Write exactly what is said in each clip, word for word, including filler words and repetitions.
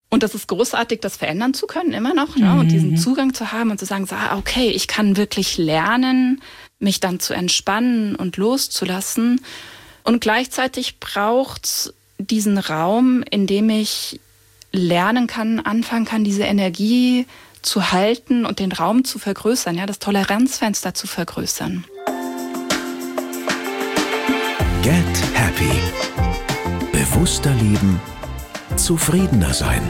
Und das ist großartig, das verändern zu können, immer noch. Ne? Mhm. Und diesen Zugang zu haben und zu sagen, so, ah, okay, ich kann wirklich lernen, mich dann zu entspannen und loszulassen. Und gleichzeitig braucht's diesen Raum, in dem ich lernen kann, anfangen kann, diese Energie zu halten und den Raum zu vergrößern, ja, das Toleranzfenster zu vergrößern. Get Happy. Bewusster leben, zufriedener sein.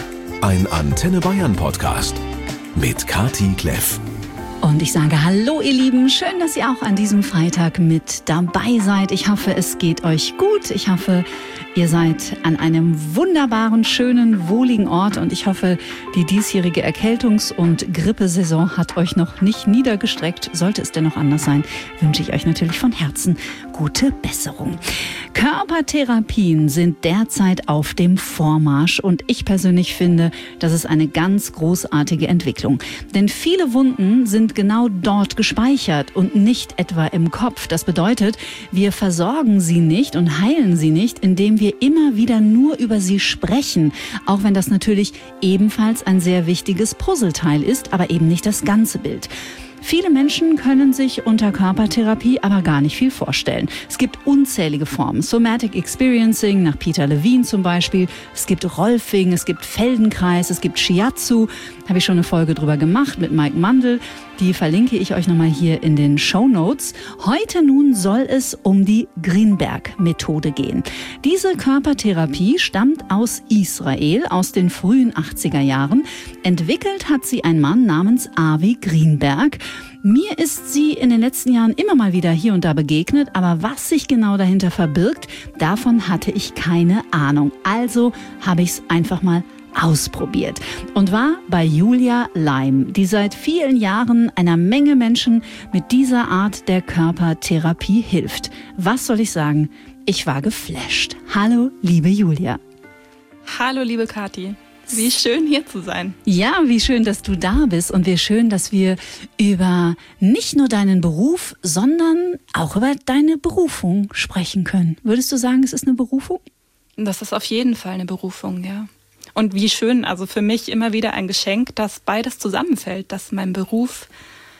Ein Antenne Bayern Podcast mit Kati Kleff. Und ich sage Hallo ihr Lieben, schön, dass ihr auch an diesem Freitag mit dabei seid. Ich hoffe, es geht euch gut. Ich hoffe, ihr seid an einem wunderbaren, schönen, wohligen Ort. Und ich hoffe, die diesjährige Erkältungs- und Grippesaison hat euch noch nicht niedergestreckt. Sollte es denn noch anders sein, wünsche ich euch natürlich von Herzen gute Besserung. Körpertherapien sind derzeit auf dem Vormarsch. Und ich persönlich finde, das ist eine ganz großartige Entwicklung. Denn viele Wunden sind genau dort gespeichert und nicht etwa im Kopf. Das bedeutet, wir versorgen sie nicht und heilen sie nicht, indem wir immer wieder nur über sie sprechen. Auch wenn das natürlich ebenfalls ein sehr wichtiges Puzzleteil ist, aber eben nicht das ganze Bild. Viele Menschen können sich unter Körpertherapie aber gar nicht viel vorstellen. Es gibt unzählige Formen. Somatic Experiencing nach Peter Levine zum Beispiel. Es gibt Rolfing, es gibt Feldenkreis, es gibt Shiatsu. Habe ich schon eine Folge drüber gemacht mit Mike Mandl. Die verlinke ich euch nochmal hier in den Shownotes. Heute nun soll es um die Greenberg-Methode gehen. Diese Körpertherapie stammt aus Israel, aus den frühen achtziger Jahren. Entwickelt hat sie ein Mann namens Avi Greenberg. Mir ist sie in den letzten Jahren immer mal wieder hier und da begegnet, aber was sich genau dahinter verbirgt, davon hatte ich keine Ahnung. Also habe ich es einfach mal ausprobiert und war bei Julia Leim, die seit vielen Jahren einer Menge Menschen mit dieser Art der Körpertherapie hilft. Was soll ich sagen? Ich war geflasht. Hallo, liebe Julia. Hallo, liebe Kathi. Wie schön, hier zu sein. Ja, wie schön, dass du da bist und wie schön, dass wir über nicht nur deinen Beruf, sondern auch über deine Berufung sprechen können. Würdest du sagen, es ist eine Berufung? Das ist auf jeden Fall eine Berufung, ja. Und wie schön, also für mich immer wieder ein Geschenk, dass beides zusammenfällt, dass mein Beruf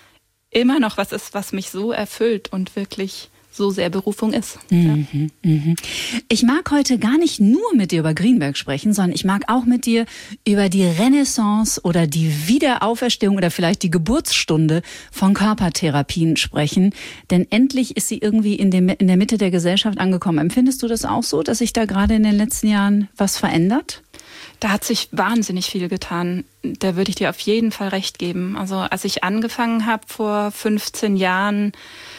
immer noch was ist, was mich so erfüllt und wirklich so sehr Berufung ist. Mhm, ja. mhm. Ich mag heute gar nicht nur mit dir über Greenberg sprechen, sondern ich mag auch mit dir über die Renaissance oder die Wiederauferstehung oder vielleicht die Geburtsstunde von Körpertherapien sprechen. Denn endlich ist sie irgendwie in, dem, in der Mitte der Gesellschaft angekommen. Empfindest du das auch so, dass sich da gerade in den letzten Jahren was verändert? Da hat sich wahnsinnig viel getan. Da würde ich dir auf jeden Fall recht geben. Also als ich angefangen habe vor fünfzehn Jahren,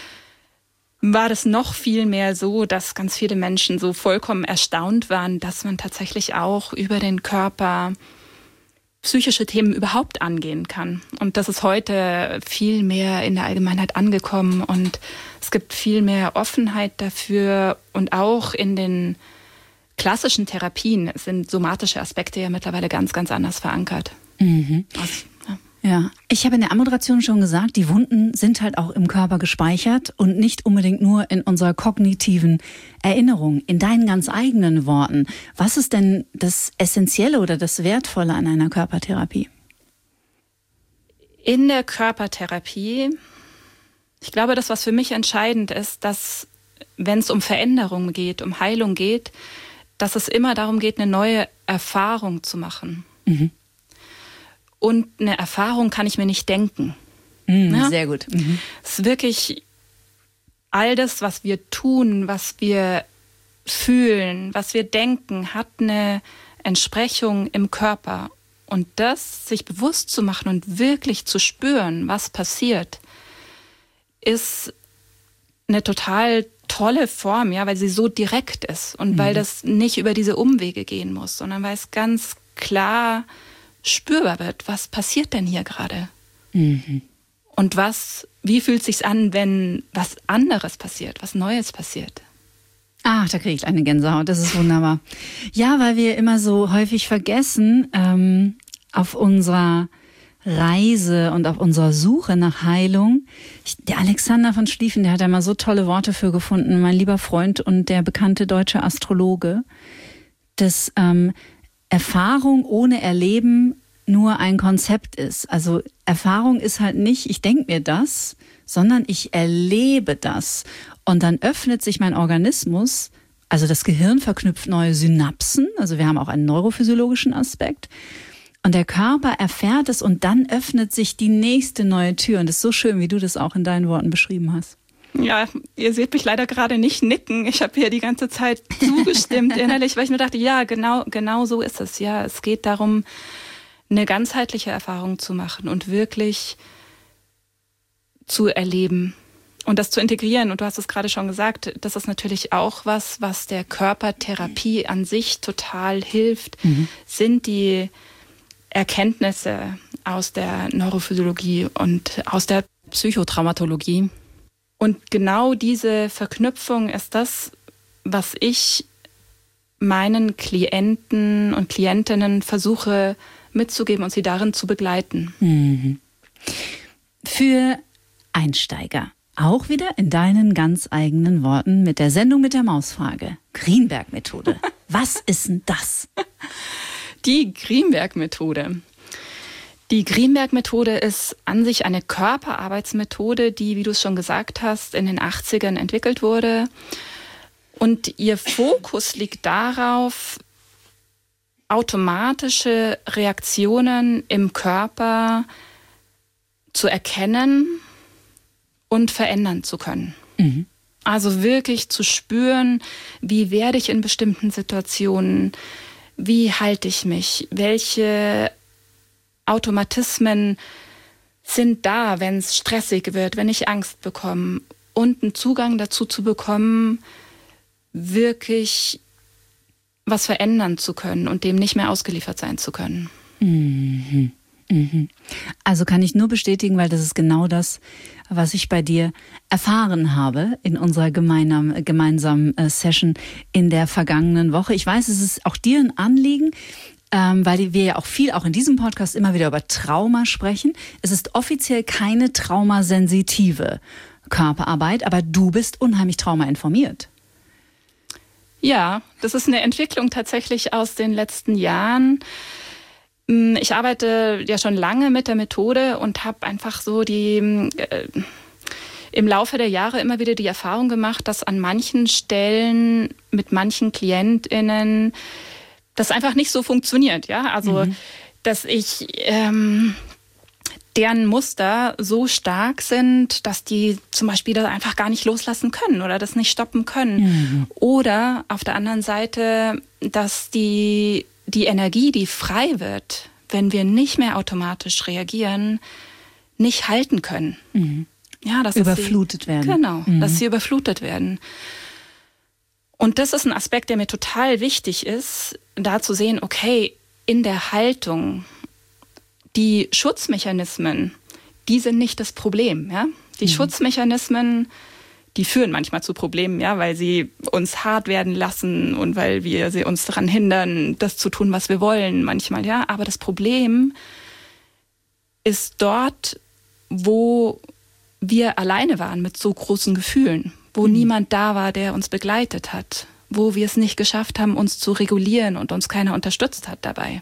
war das noch viel mehr so, dass ganz viele Menschen so vollkommen erstaunt waren, dass man tatsächlich auch über den Körper psychische Themen überhaupt angehen kann. Und das ist heute viel mehr in der Allgemeinheit angekommen und es gibt viel mehr Offenheit dafür und auch in den klassischen Therapien sind somatische Aspekte ja mittlerweile ganz, ganz anders verankert. Mhm. Also, ja. Ja, ich habe in der Anmoderation schon gesagt, die Wunden sind halt auch im Körper gespeichert und nicht unbedingt nur in unserer kognitiven Erinnerung. In deinen ganz eigenen Worten, was ist denn das Essentielle oder das Wertvolle an einer Körpertherapie? In der Körpertherapie, ich glaube, das, was für mich entscheidend ist, dass, wenn es um Veränderung geht, um Heilung geht, dass es immer darum geht, eine neue Erfahrung zu machen. Mhm. Und eine Erfahrung kann ich mir nicht denken. Mhm, ja? Sehr gut. Mhm. Es ist wirklich all das, was wir tun, was wir fühlen, was wir denken, hat eine Entsprechung im Körper. Und das sich bewusst zu machen und wirklich zu spüren, was passiert, ist eine total tolle Form, ja, weil sie so direkt ist und mhm. weil das nicht über diese Umwege gehen muss, sondern weil es ganz klar spürbar wird, was passiert denn hier gerade? Mhm. Und was, wie fühlt es sich an, wenn was anderes passiert, was Neues passiert? Ach, da kriege ich eine Gänsehaut, das ist wunderbar. Ja, weil wir immer so häufig vergessen, ähm, auf unserer Reise und auf unserer Suche nach Heilung. Ich, der Alexander von Schlieffen, der hat da mal so tolle Worte für gefunden, mein lieber Freund und der bekannte deutsche Astrologe, dass ähm, Erfahrung ohne Erleben nur ein Konzept ist. Also Erfahrung ist halt nicht, ich denke mir das, sondern ich erlebe das. Und dann öffnet sich mein Organismus, also das Gehirn verknüpft neue Synapsen, also wir haben auch einen neurophysiologischen Aspekt. Und der Körper erfährt es und dann öffnet sich die nächste neue Tür. Und das ist so schön, wie du das auch in deinen Worten beschrieben hast. Ja, ihr seht mich leider gerade nicht nicken. Ich habe hier die ganze Zeit zugestimmt innerlich, weil ich mir dachte, ja, genau, genau so ist es. Ja, es geht darum, eine ganzheitliche Erfahrung zu machen und wirklich zu erleben und das zu integrieren. Und du hast es gerade schon gesagt, das ist natürlich auch was, was der Körpertherapie an sich total hilft, mhm. sind die Erkenntnisse aus der Neurophysiologie und aus der Psychotraumatologie. Und genau diese Verknüpfung ist das, was ich meinen Klienten und Klientinnen versuche mitzugeben und sie darin zu begleiten. Mhm. Für Einsteiger, auch wieder in deinen ganz eigenen Worten mit der Sendung mit der Mausfrage. Greenberg-Methode. Was ist denn das? Die Greenberg-Methode. Die Greenberg-Methode ist an sich eine Körperarbeitsmethode, die, wie du es schon gesagt hast, in den achtzigern entwickelt wurde. Und ihr Fokus liegt darauf, automatische Reaktionen im Körper zu erkennen und verändern zu können. Mhm. Also wirklich zu spüren, wie werde ich in bestimmten Situationen, wie halte ich mich, welche Automatismen sind da, wenn es stressig wird, wenn ich Angst bekomme, und einen Zugang dazu zu bekommen, wirklich was verändern zu können und dem nicht mehr ausgeliefert sein zu können. Mhm. Mhm. Also kann ich nur bestätigen, weil das ist genau das, was ich bei dir erfahren habe in unserer gemeinsamen, gemeinsamen Session in der vergangenen Woche. Ich weiß, es ist auch dir ein Anliegen, ähm, weil wir ja auch viel, auch in diesem Podcast immer wieder über Trauma sprechen. Es ist offiziell keine traumasensitive Körperarbeit, aber du bist unheimlich traumainformiert. Ja, das ist eine Entwicklung tatsächlich aus den letzten Jahren. Ich arbeite ja schon lange mit der Methode und habe einfach so die äh, im Laufe der Jahre immer wieder die Erfahrung gemacht, dass an manchen Stellen mit manchen KlientInnen das einfach nicht so funktioniert. Ja, also mhm. dass ich ähm, deren Muster so stark sind, dass die zum Beispiel das einfach gar nicht loslassen können oder das nicht stoppen können. Mhm. Oder auf der anderen Seite, dass die die Energie, die frei wird, wenn wir nicht mehr automatisch reagieren, nicht halten können. Mhm. Ja, dass überflutet sie, werden. Genau, mhm. dass sie überflutet werden. Und das ist ein Aspekt, der mir total wichtig ist, da zu sehen, okay, in der Haltung, die Schutzmechanismen, die sind nicht das Problem. Ja? Die mhm. Schutzmechanismen, die führen manchmal zu Problemen, ja, weil sie uns hart werden lassen und weil wir sie uns daran hindern, das zu tun, was wir wollen manchmal, ja. Aber das Problem ist dort, wo wir alleine waren mit so großen Gefühlen, wo mhm. niemand da war, der uns begleitet hat, wo wir es nicht geschafft haben, uns zu regulieren und uns keiner unterstützt hat dabei.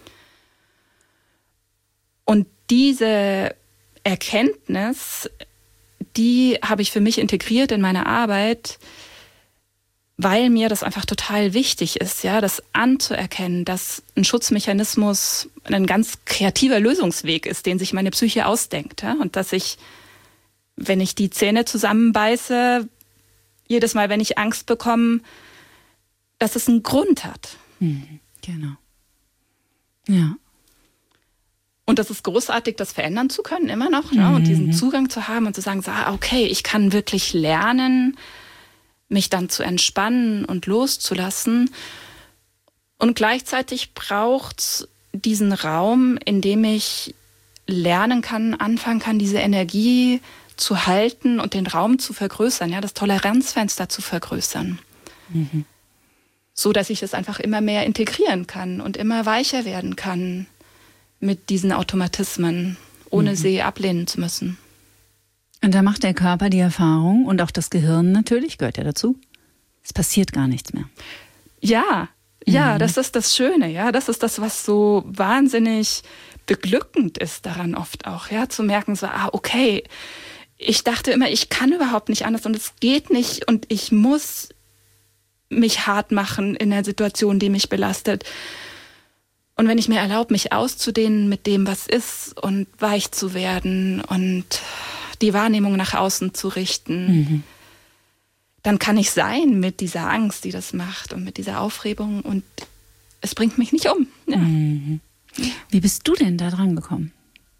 Und diese Erkenntnis, die habe ich für mich integriert in meine Arbeit, weil mir das einfach total wichtig ist, ja, das anzuerkennen, dass ein Schutzmechanismus ein ganz kreativer Lösungsweg ist, den sich meine Psyche ausdenkt, ja, und dass ich, wenn ich die Zähne zusammenbeiße, jedes Mal, wenn ich Angst bekomme, dass es einen Grund hat. Mhm, genau. Ja. Und das ist großartig, das verändern zu können, immer noch. Ne? Und diesen Zugang zu haben und zu sagen, so, okay, ich kann wirklich lernen, mich dann zu entspannen und loszulassen. Und gleichzeitig braucht es diesen Raum, in dem ich lernen kann, anfangen kann, diese Energie zu halten und den Raum zu vergrößern, ja, das Toleranzfenster zu vergrößern. Mhm. So, dass ich es einfach immer mehr integrieren kann und immer weicher werden kann mit diesen Automatismen, ohne mhm. sie ablehnen zu müssen. Und da macht der Körper die Erfahrung und auch das Gehirn natürlich, gehört ja dazu, es passiert gar nichts mehr. Ja, Ja, das ist das Schöne, ja. Das ist das, was so wahnsinnig beglückend ist daran oft auch, ja, zu merken, so, ah, okay, ich dachte immer, ich kann überhaupt nicht anders und es geht nicht und ich muss mich hart machen in der Situation, die mich belastet. Und wenn ich mir erlaube, mich auszudehnen mit dem, was ist und weich zu werden und die Wahrnehmung nach außen zu richten, mhm. dann kann ich sein mit dieser Angst, die das macht und mit dieser Aufregung und es bringt mich nicht um. Ja. Mhm. Wie bist du denn da dran gekommen?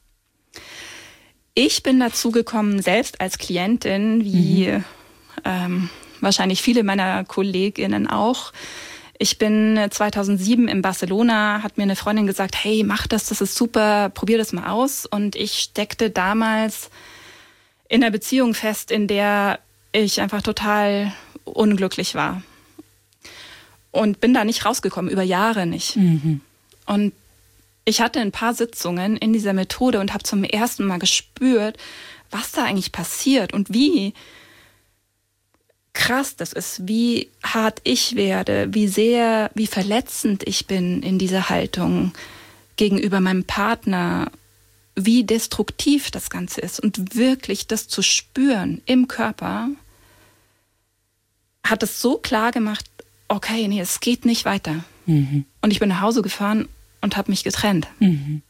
Ich bin dazu gekommen, selbst als Klientin, wie mhm. ähm, wahrscheinlich viele meiner KollegInnen auch. Ich bin zweitausendsieben in Barcelona, hat mir eine Freundin gesagt, hey, mach das, das ist super, probier das mal aus. Und ich steckte damals in einer Beziehung fest, in der ich einfach total unglücklich war. Und bin da nicht rausgekommen, über Jahre nicht. Mhm. Und ich hatte ein paar Sitzungen in dieser Methode und habe zum ersten Mal gespürt, was da eigentlich passiert und wie krass das ist, wie hart ich werde, wie sehr, wie verletzend ich bin in dieser Haltung gegenüber meinem Partner, wie destruktiv das Ganze ist. Und wirklich das zu spüren im Körper, hat es so klar gemacht, okay, nee, es geht nicht weiter. Mhm. Und ich bin nach Hause gefahren und habe mich getrennt. Mhm.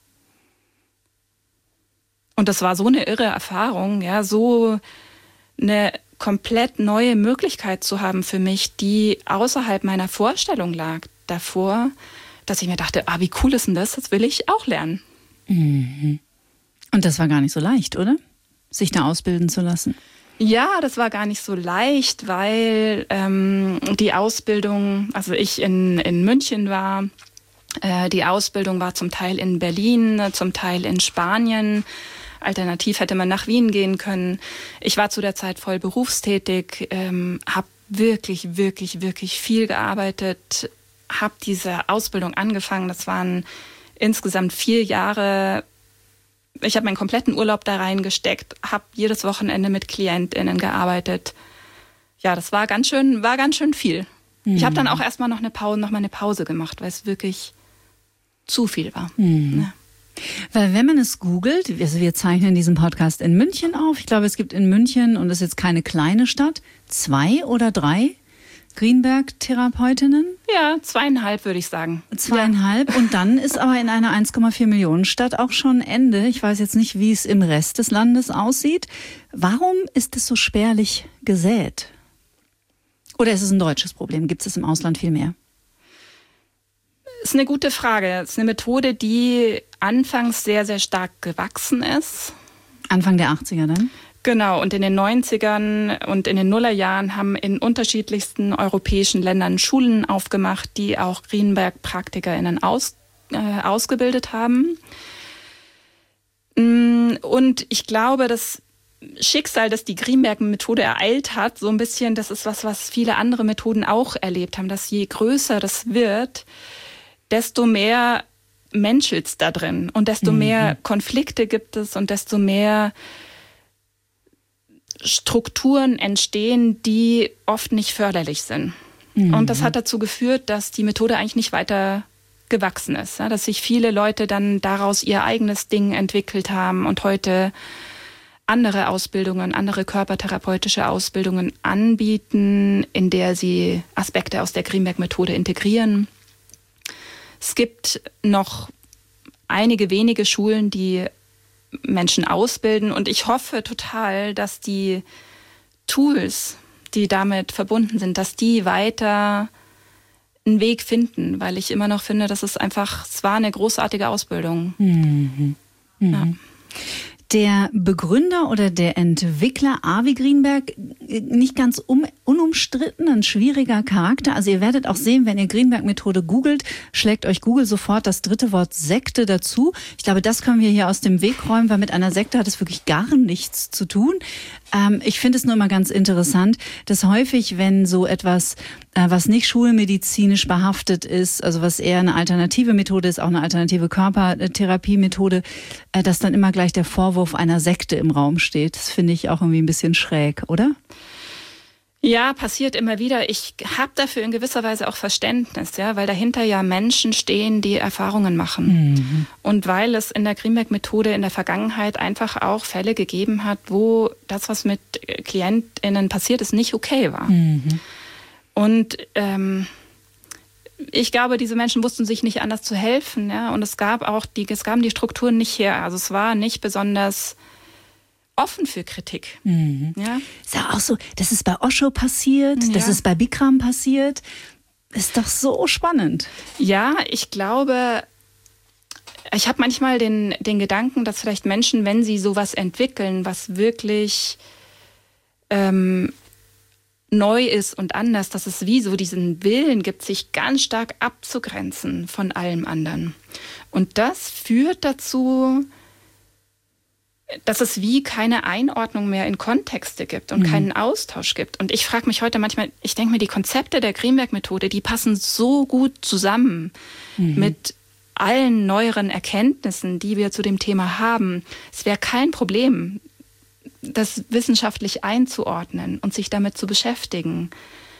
Und das war so eine irre Erfahrung, ja, so eine komplett neue Möglichkeit zu haben für mich, die außerhalb meiner Vorstellung lag davor, dass ich mir dachte, ah, wie cool ist denn das? Das will ich auch lernen. Mhm. Und das war gar nicht so leicht, oder? Sich da ausbilden zu lassen? Ja, das war gar nicht so leicht, weil ähm, die Ausbildung, also ich in, in München war, äh, die Ausbildung war zum Teil in Berlin, zum Teil in Spanien. Alternativ hätte man nach Wien gehen können. Ich war zu der Zeit voll berufstätig, ähm, habe wirklich, wirklich, wirklich viel gearbeitet, habe diese Ausbildung angefangen. Das waren insgesamt vier Jahre. Ich habe meinen kompletten Urlaub da reingesteckt, habe jedes Wochenende mit KlientInnen gearbeitet. Ja, das war ganz schön, war ganz schön viel. Mhm. Ich habe dann auch erstmal noch eine Pause, noch mal eine Pause gemacht, weil es wirklich zu viel war. Mhm. Ja. Weil wenn man es googelt, also wir zeichnen diesen Podcast in München auf. Ich glaube, es gibt in München, und das ist jetzt keine kleine Stadt, zwei oder drei Greenberg-Therapeutinnen? Ja, zweieinhalb würde ich sagen. Zweieinhalb. Ja. Und dann ist aber in einer eins Komma vier Millionen Stadt auch schon Ende. Ich weiß jetzt nicht, wie es im Rest des Landes aussieht. Warum ist es so spärlich gesät? Oder ist es ein deutsches Problem? Gibt es im Ausland viel mehr? Das ist eine gute Frage. Es ist eine Methode, die anfangs sehr, sehr stark gewachsen ist. Anfang der achtziger dann? Genau, und in den neunzigern und in den Nullerjahren haben in unterschiedlichsten europäischen Ländern Schulen aufgemacht, die auch Greenberg-PraktikerInnen aus, äh, ausgebildet haben. Und ich glaube, das Schicksal, das die Greenberg-Methode ereilt hat, so ein bisschen, das ist was, was viele andere Methoden auch erlebt haben, dass je größer das wird, desto mehr menschelt's da drin und desto mhm. mehr Konflikte gibt es und desto mehr Strukturen entstehen, die oft nicht förderlich sind. Mhm. Und das hat dazu geführt, dass die Methode eigentlich nicht weiter gewachsen ist. Ja, dass sich viele Leute dann daraus ihr eigenes Ding entwickelt haben und heute andere Ausbildungen, andere körpertherapeutische Ausbildungen anbieten, in der sie Aspekte aus der Greenberg-Methode integrieren. Es gibt noch einige wenige Schulen, die Menschen ausbilden und ich hoffe total, dass die Tools, die damit verbunden sind, dass die weiter einen Weg finden, weil ich immer noch finde, dass es einfach, es war eine großartige Ausbildung. Mhm. Mhm. Ja. Der Begründer oder der Entwickler Avi Greenberg, nicht ganz um, unumstritten, ein schwieriger Charakter. Also ihr werdet auch sehen, wenn ihr Greenberg-Methode googelt, schlägt euch Google sofort das dritte Wort Sekte dazu. Ich glaube, das können wir hier aus dem Weg räumen, weil mit einer Sekte hat es wirklich gar nichts zu tun. Ähm, ich finde es nur immer ganz interessant, dass häufig, wenn so etwas, äh, was nicht schulmedizinisch behaftet ist, also was eher eine alternative Methode ist, auch eine alternative Körpertherapiemethode, äh, dass dann immer gleich der Vorwurf einer Sekte im Raum steht. Das finde ich auch irgendwie ein bisschen schräg, oder? Ja, passiert immer wieder. Ich habe dafür in gewisser Weise auch Verständnis, ja, weil dahinter ja Menschen stehen, die Erfahrungen machen. Mhm. Und weil es in der Greenberg-Methode in der Vergangenheit einfach auch Fälle gegeben hat, wo das, was mit KlientInnen passiert ist, nicht okay war. Mhm. Und ähm, ich glaube, diese Menschen wussten sich nicht anders zu helfen, ja. Und es gab auch die, es gaben die Strukturen nicht her. Also es war nicht besonders offen für Kritik. Mhm. Ja? Ist ja auch so, das ist bei Osho passiert, ja. Das ist bei Bikram passiert. Ist doch so spannend. Ja, ich glaube, ich habe manchmal den, den Gedanken, dass vielleicht Menschen, wenn sie sowas entwickeln, was wirklich ähm, neu ist und anders, dass es wie so diesen Willen gibt, sich ganz stark abzugrenzen von allem anderen. Und das führt dazu, dass es wie keine Einordnung mehr in Kontexte gibt und mhm. keinen Austausch gibt. Und ich frage mich heute manchmal, ich denke mir, die Konzepte der Greenberg-Methode, die passen so gut zusammen mhm. mit allen neueren Erkenntnissen, die wir zu dem Thema haben. Es wäre kein Problem, das wissenschaftlich einzuordnen und sich damit zu beschäftigen.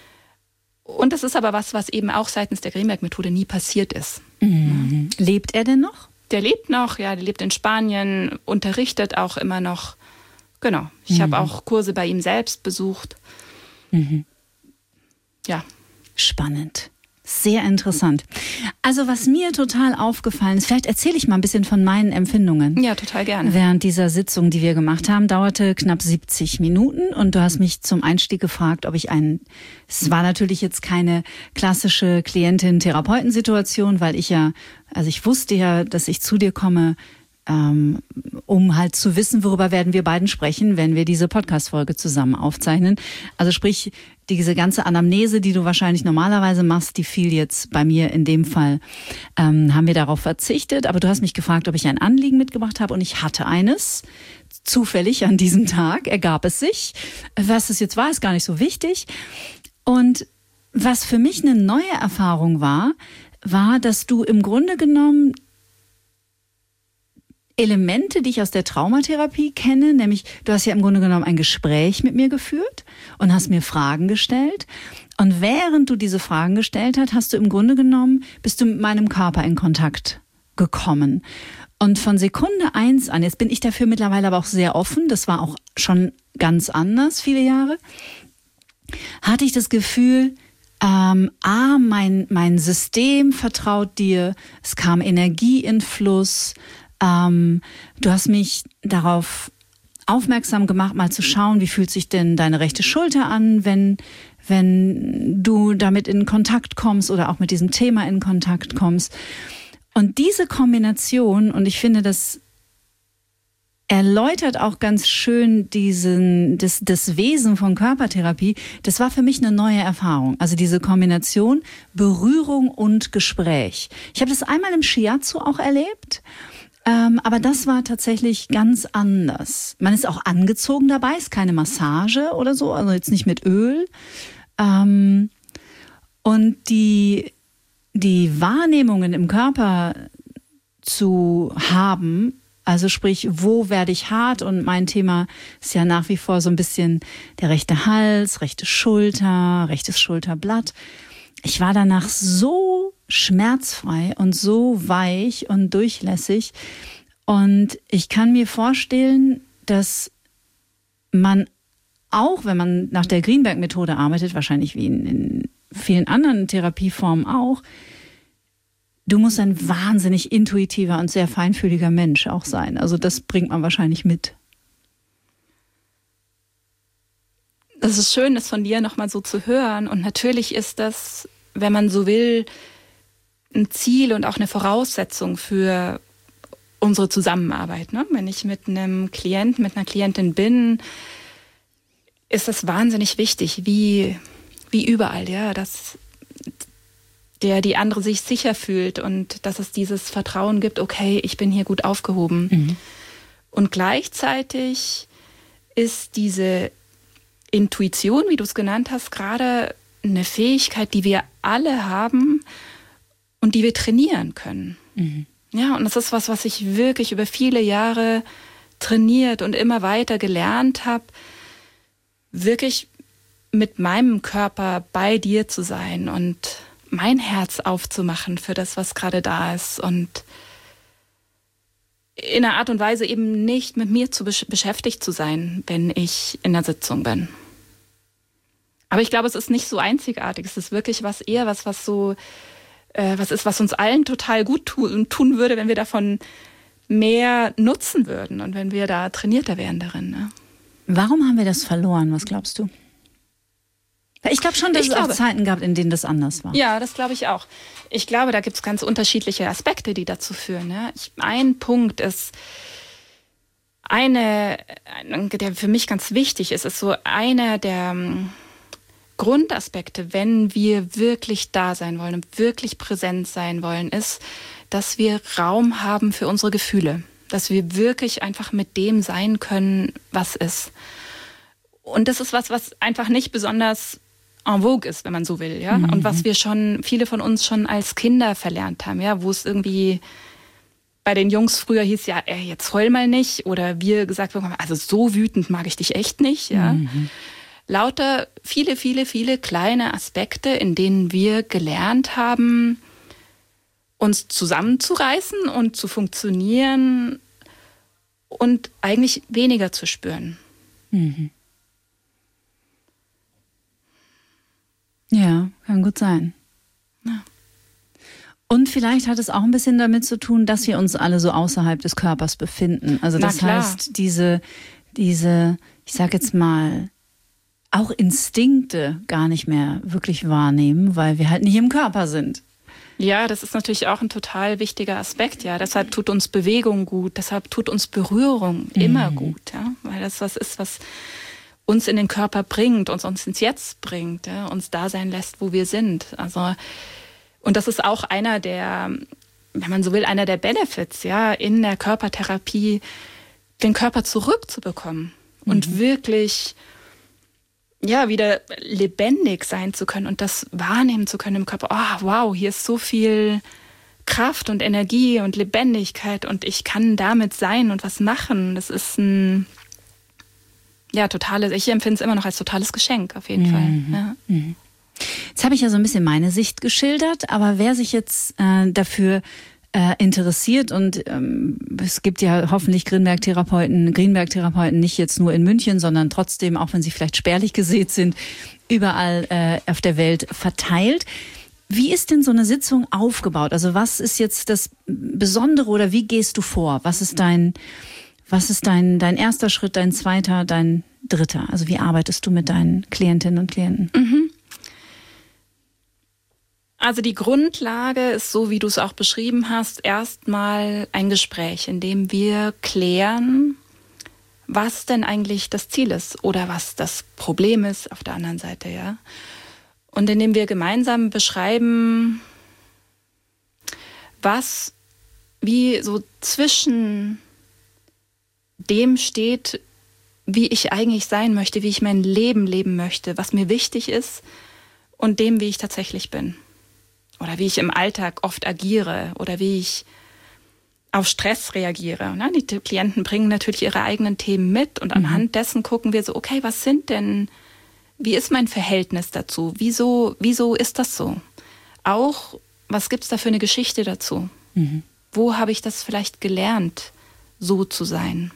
Und das ist aber was, was eben auch seitens der Greenberg-Methode nie passiert ist. Mhm. Ja. Lebt er denn noch? Der lebt noch, ja, der lebt in Spanien, unterrichtet auch immer noch. Genau, ich mhm. habe auch Kurse bei ihm selbst besucht. Mhm. Ja. Spannend. Sehr interessant. Also was mir total aufgefallen ist, vielleicht erzähle ich mal ein bisschen von meinen Empfindungen. Ja, total gerne. Während dieser Sitzung, die wir gemacht haben, dauerte knapp siebzig Minuten und du hast mich zum Einstieg gefragt, ob ich einen, es war natürlich jetzt keine klassische Klientin-Therapeuten-Situation, weil ich ja, also ich wusste ja, dass ich zu dir komme, ähm, um halt zu wissen, worüber werden wir beiden sprechen, wenn wir diese Podcast-Folge zusammen aufzeichnen. Also sprich, diese ganze Anamnese, die du wahrscheinlich normalerweise machst, die fiel jetzt bei mir in dem Fall, ähm, haben wir darauf verzichtet. Aber du hast mich gefragt, ob ich ein Anliegen mitgebracht habe und ich hatte eines. Zufällig an diesem Tag ergab es sich. Was es jetzt war, ist gar nicht so wichtig. Und was für mich eine neue Erfahrung war, war, dass du im Grunde genommen Elemente, die ich aus der Traumatherapie kenne, nämlich du hast ja im Grunde genommen ein Gespräch mit mir geführt und hast mir Fragen gestellt. Und während du diese Fragen gestellt hast, hast du im Grunde genommen, bist du mit meinem Körper in Kontakt gekommen. Und von Sekunde eins an, jetzt bin ich dafür mittlerweile aber auch sehr offen, das war auch schon ganz anders, viele Jahre, hatte ich das Gefühl, ähm, ah, mein, mein System vertraut dir, es kam Energie in Fluss. Ähm, du hast mich darauf aufmerksam gemacht, mal zu schauen, wie fühlt sich denn deine rechte Schulter an, wenn, wenn du damit in Kontakt kommst oder auch mit diesem Thema in Kontakt kommst. Und diese Kombination, und ich finde, das erläutert auch ganz schön diesen, das, das Wesen von Körpertherapie, das war für mich eine neue Erfahrung. Also diese Kombination Berührung und Gespräch. Ich habe das einmal im Shiatsu auch erlebt. Ähm, aber das war tatsächlich ganz anders. Man ist auch angezogen dabei, ist keine Massage oder so, also jetzt nicht mit Öl. Ähm, und die, die Wahrnehmungen im Körper zu haben, also sprich, wo werde ich hart? Und mein Thema ist ja nach wie vor so ein bisschen der rechte Hals, rechte Schulter, rechtes Schulterblatt. Ich war danach so schmerzfrei und so weich und durchlässig. Und ich kann mir vorstellen, dass man auch, wenn man nach der Greenberg-Methode arbeitet, wahrscheinlich wie in, in vielen anderen Therapieformen auch, du musst ein wahnsinnig intuitiver und sehr feinfühliger Mensch auch sein. Also das bringt man wahrscheinlich mit. Das ist schön, das von dir nochmal so zu hören. Und natürlich ist das, wenn man so will, ein Ziel und auch eine Voraussetzung für unsere Zusammenarbeit. Ne? Wenn ich mit einem Klienten, mit einer Klientin bin, ist das wahnsinnig wichtig, wie, wie überall, ja, dass der die andere sich sicher fühlt und dass es dieses Vertrauen gibt, okay, ich bin hier gut aufgehoben. Mhm. Und gleichzeitig ist diese Intuition, wie du es genannt hast, gerade eine Fähigkeit, die wir alle haben und die wir trainieren können. Mhm. Ja, und das ist was, was ich wirklich über viele Jahre trainiert und immer weiter gelernt habe, wirklich mit meinem Körper bei dir zu sein und mein Herz aufzumachen für das, was gerade da ist und in einer Art und Weise eben nicht mit mir zu besch- beschäftigt zu sein, wenn ich in der Sitzung bin. Aber ich glaube, es ist nicht so einzigartig. Es ist wirklich was eher was, was so, äh, was ist, was uns allen total gut tu- tun würde, wenn wir davon mehr nutzen würden und wenn wir da trainierter wären darin. Ne? Warum haben wir das verloren? Was glaubst du? Ich glaube schon, dass ich es glaube, auch Zeiten gab, in denen das anders war. Ja, das glaube ich auch. Ich glaube, da gibt es ganz unterschiedliche Aspekte, die dazu führen. Ne? Ich, ein Punkt ist, eine, der für mich ganz wichtig ist, ist so einer der um, Grundaspekte, wenn wir wirklich da sein wollen und wirklich präsent sein wollen, ist, dass wir Raum haben für unsere Gefühle. Dass wir wirklich einfach mit dem sein können, was ist. Und das ist was, was einfach nicht besonders en vogue ist, wenn man so will, ja. Mhm. Und was wir schon, viele von uns schon als Kinder verlernt haben, ja, wo es irgendwie bei den Jungs früher hieß, ja, ey, jetzt heul mal nicht. Oder wir gesagt haben, also so wütend mag ich dich echt nicht, ja. Mhm. Lauter viele, viele, viele kleine Aspekte, in denen wir gelernt haben, uns zusammenzureißen und zu funktionieren und eigentlich weniger zu spüren. Mhm. Ja, kann gut sein. Ja. Und vielleicht hat es auch ein bisschen damit zu tun, dass wir uns alle so außerhalb des Körpers befinden. Also das heißt, diese, diese, ich sag jetzt mal, auch Instinkte gar nicht mehr wirklich wahrnehmen, weil wir halt nicht im Körper sind. Ja, das ist natürlich auch ein total wichtiger Aspekt. Ja, deshalb tut uns Bewegung gut, deshalb tut uns Berührung mhm. immer gut, ja, weil das was ist, was uns in den Körper bringt, uns, uns ins Jetzt bringt, ja, uns da sein lässt, wo wir sind. Also, und das ist auch einer der, wenn man so will, einer der Benefits, ja, in der Körpertherapie, den Körper zurückzubekommen mhm. und wirklich, ja, wieder lebendig sein zu können und das wahrnehmen zu können im Körper. Oh, wow, hier ist so viel Kraft und Energie und Lebendigkeit und ich kann damit sein und was machen. Das ist ein Ja, totales, ich empfinde es immer noch als totales Geschenk, auf jeden mhm. Fall. Ja. Mhm. Jetzt habe ich ja so ein bisschen meine Sicht geschildert, aber wer sich jetzt äh, dafür äh, interessiert und ähm, es gibt ja hoffentlich Grünberg-Therapeuten, Greenberg-Therapeuten nicht jetzt nur in München, sondern trotzdem, auch wenn sie vielleicht spärlich gesät sind, überall äh, auf der Welt verteilt. Wie ist denn so eine Sitzung aufgebaut? Also was ist jetzt das Besondere oder wie gehst du vor? Was ist dein Was ist dein, dein erster Schritt, dein zweiter, dein dritter? Also wie arbeitest du mit deinen Klientinnen und Klienten? Mhm. Also die Grundlage ist, so wie du es auch beschrieben hast, erstmal ein Gespräch, in dem wir klären, was denn eigentlich das Ziel ist oder was das Problem ist auf der anderen Seite, ja. Und in dem wir gemeinsam beschreiben, was wie so zwischen dem steht, wie ich eigentlich sein möchte, wie ich mein Leben leben möchte, was mir wichtig ist und dem, wie ich tatsächlich bin. Oder wie ich im Alltag oft agiere oder wie ich auf Stress reagiere. Die Klienten bringen natürlich ihre eigenen Themen mit und anhand dessen gucken wir so, okay, was sind denn, wie ist mein Verhältnis dazu? Wieso, wieso ist das so? Auch, was gibt es da für eine Geschichte dazu? Mhm. Wo habe ich das vielleicht gelernt, so zu sein?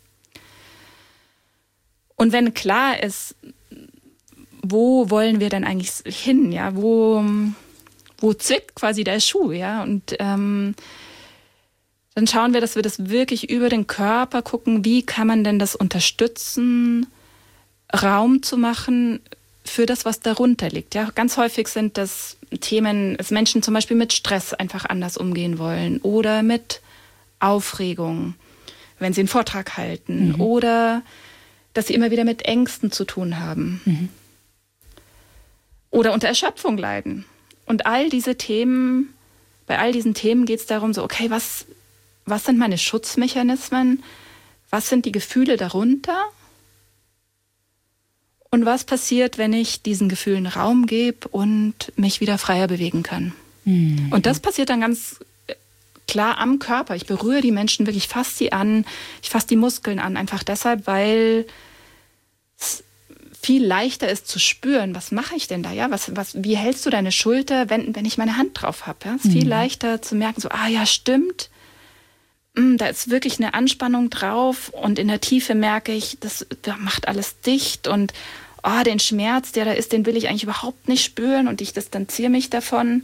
Und wenn klar ist, wo wollen wir denn eigentlich hin, ja, wo, wo zwickt quasi der Schuh, ja, und ähm, dann schauen wir, dass wir das wirklich über den Körper gucken, wie kann man denn das unterstützen, Raum zu machen für das, was darunter liegt, ja. Ganz häufig sind das Themen, dass Menschen zum Beispiel mit Stress einfach anders umgehen wollen oder mit Aufregung, wenn sie einen Vortrag halten mhm. oder dass sie immer wieder mit Ängsten zu tun haben. Mhm. Oder unter Erschöpfung leiden. Und all diese Themen, bei all diesen Themen geht es darum, so, okay, was, was sind meine Schutzmechanismen? Was sind die Gefühle darunter? Und was passiert, wenn ich diesen Gefühlen Raum gebe und mich wieder freier bewegen kann? Mhm. Und das passiert dann ganz klar am Körper. Ich berühre die Menschen wirklich, fasse sie an, ich fasse die Muskeln an, einfach deshalb, weil es viel leichter ist zu spüren, was mache ich denn da, ja, was, was, wie hältst du deine Schulter, wenn, wenn ich meine Hand drauf habe, ja, es ist mhm. viel leichter zu merken, so, ah ja, stimmt, mm, da ist wirklich eine Anspannung drauf und in der Tiefe merke ich, das, das macht alles dicht und oh, den Schmerz, der da ist, den will ich eigentlich überhaupt nicht spüren und ich distanziere mich davon.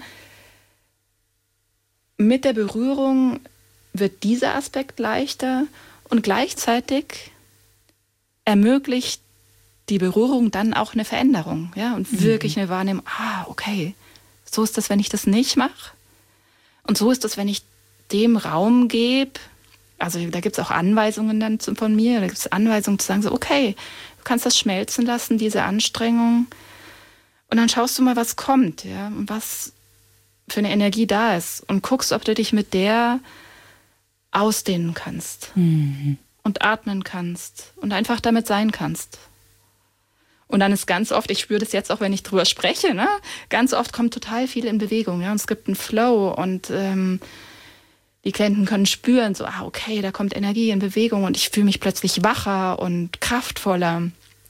Mit der Berührung wird dieser Aspekt leichter und gleichzeitig ermöglicht die Berührung dann auch eine Veränderung, ja, und mhm. wirklich eine Wahrnehmung, ah, okay, so ist das, wenn ich das nicht mache. Und so ist das, wenn ich dem Raum gebe. Also da gibt es auch Anweisungen dann von mir, da gibt es Anweisungen zu sagen, so, okay, du kannst das schmelzen lassen, diese Anstrengung. Und dann schaust du mal, was kommt, ja, und was für eine Energie da ist. Und guckst, ob du dich mit der ausdehnen kannst. Mhm. Und atmen kannst. Und einfach damit sein kannst. Und dann ist ganz oft, ich spüre das jetzt auch, wenn ich drüber spreche, ne? Ganz oft kommt total viel in Bewegung, ja, und es gibt einen Flow und ähm, die Klienten können spüren, so, ah, okay, da kommt Energie in Bewegung und ich fühle mich plötzlich wacher und kraftvoller.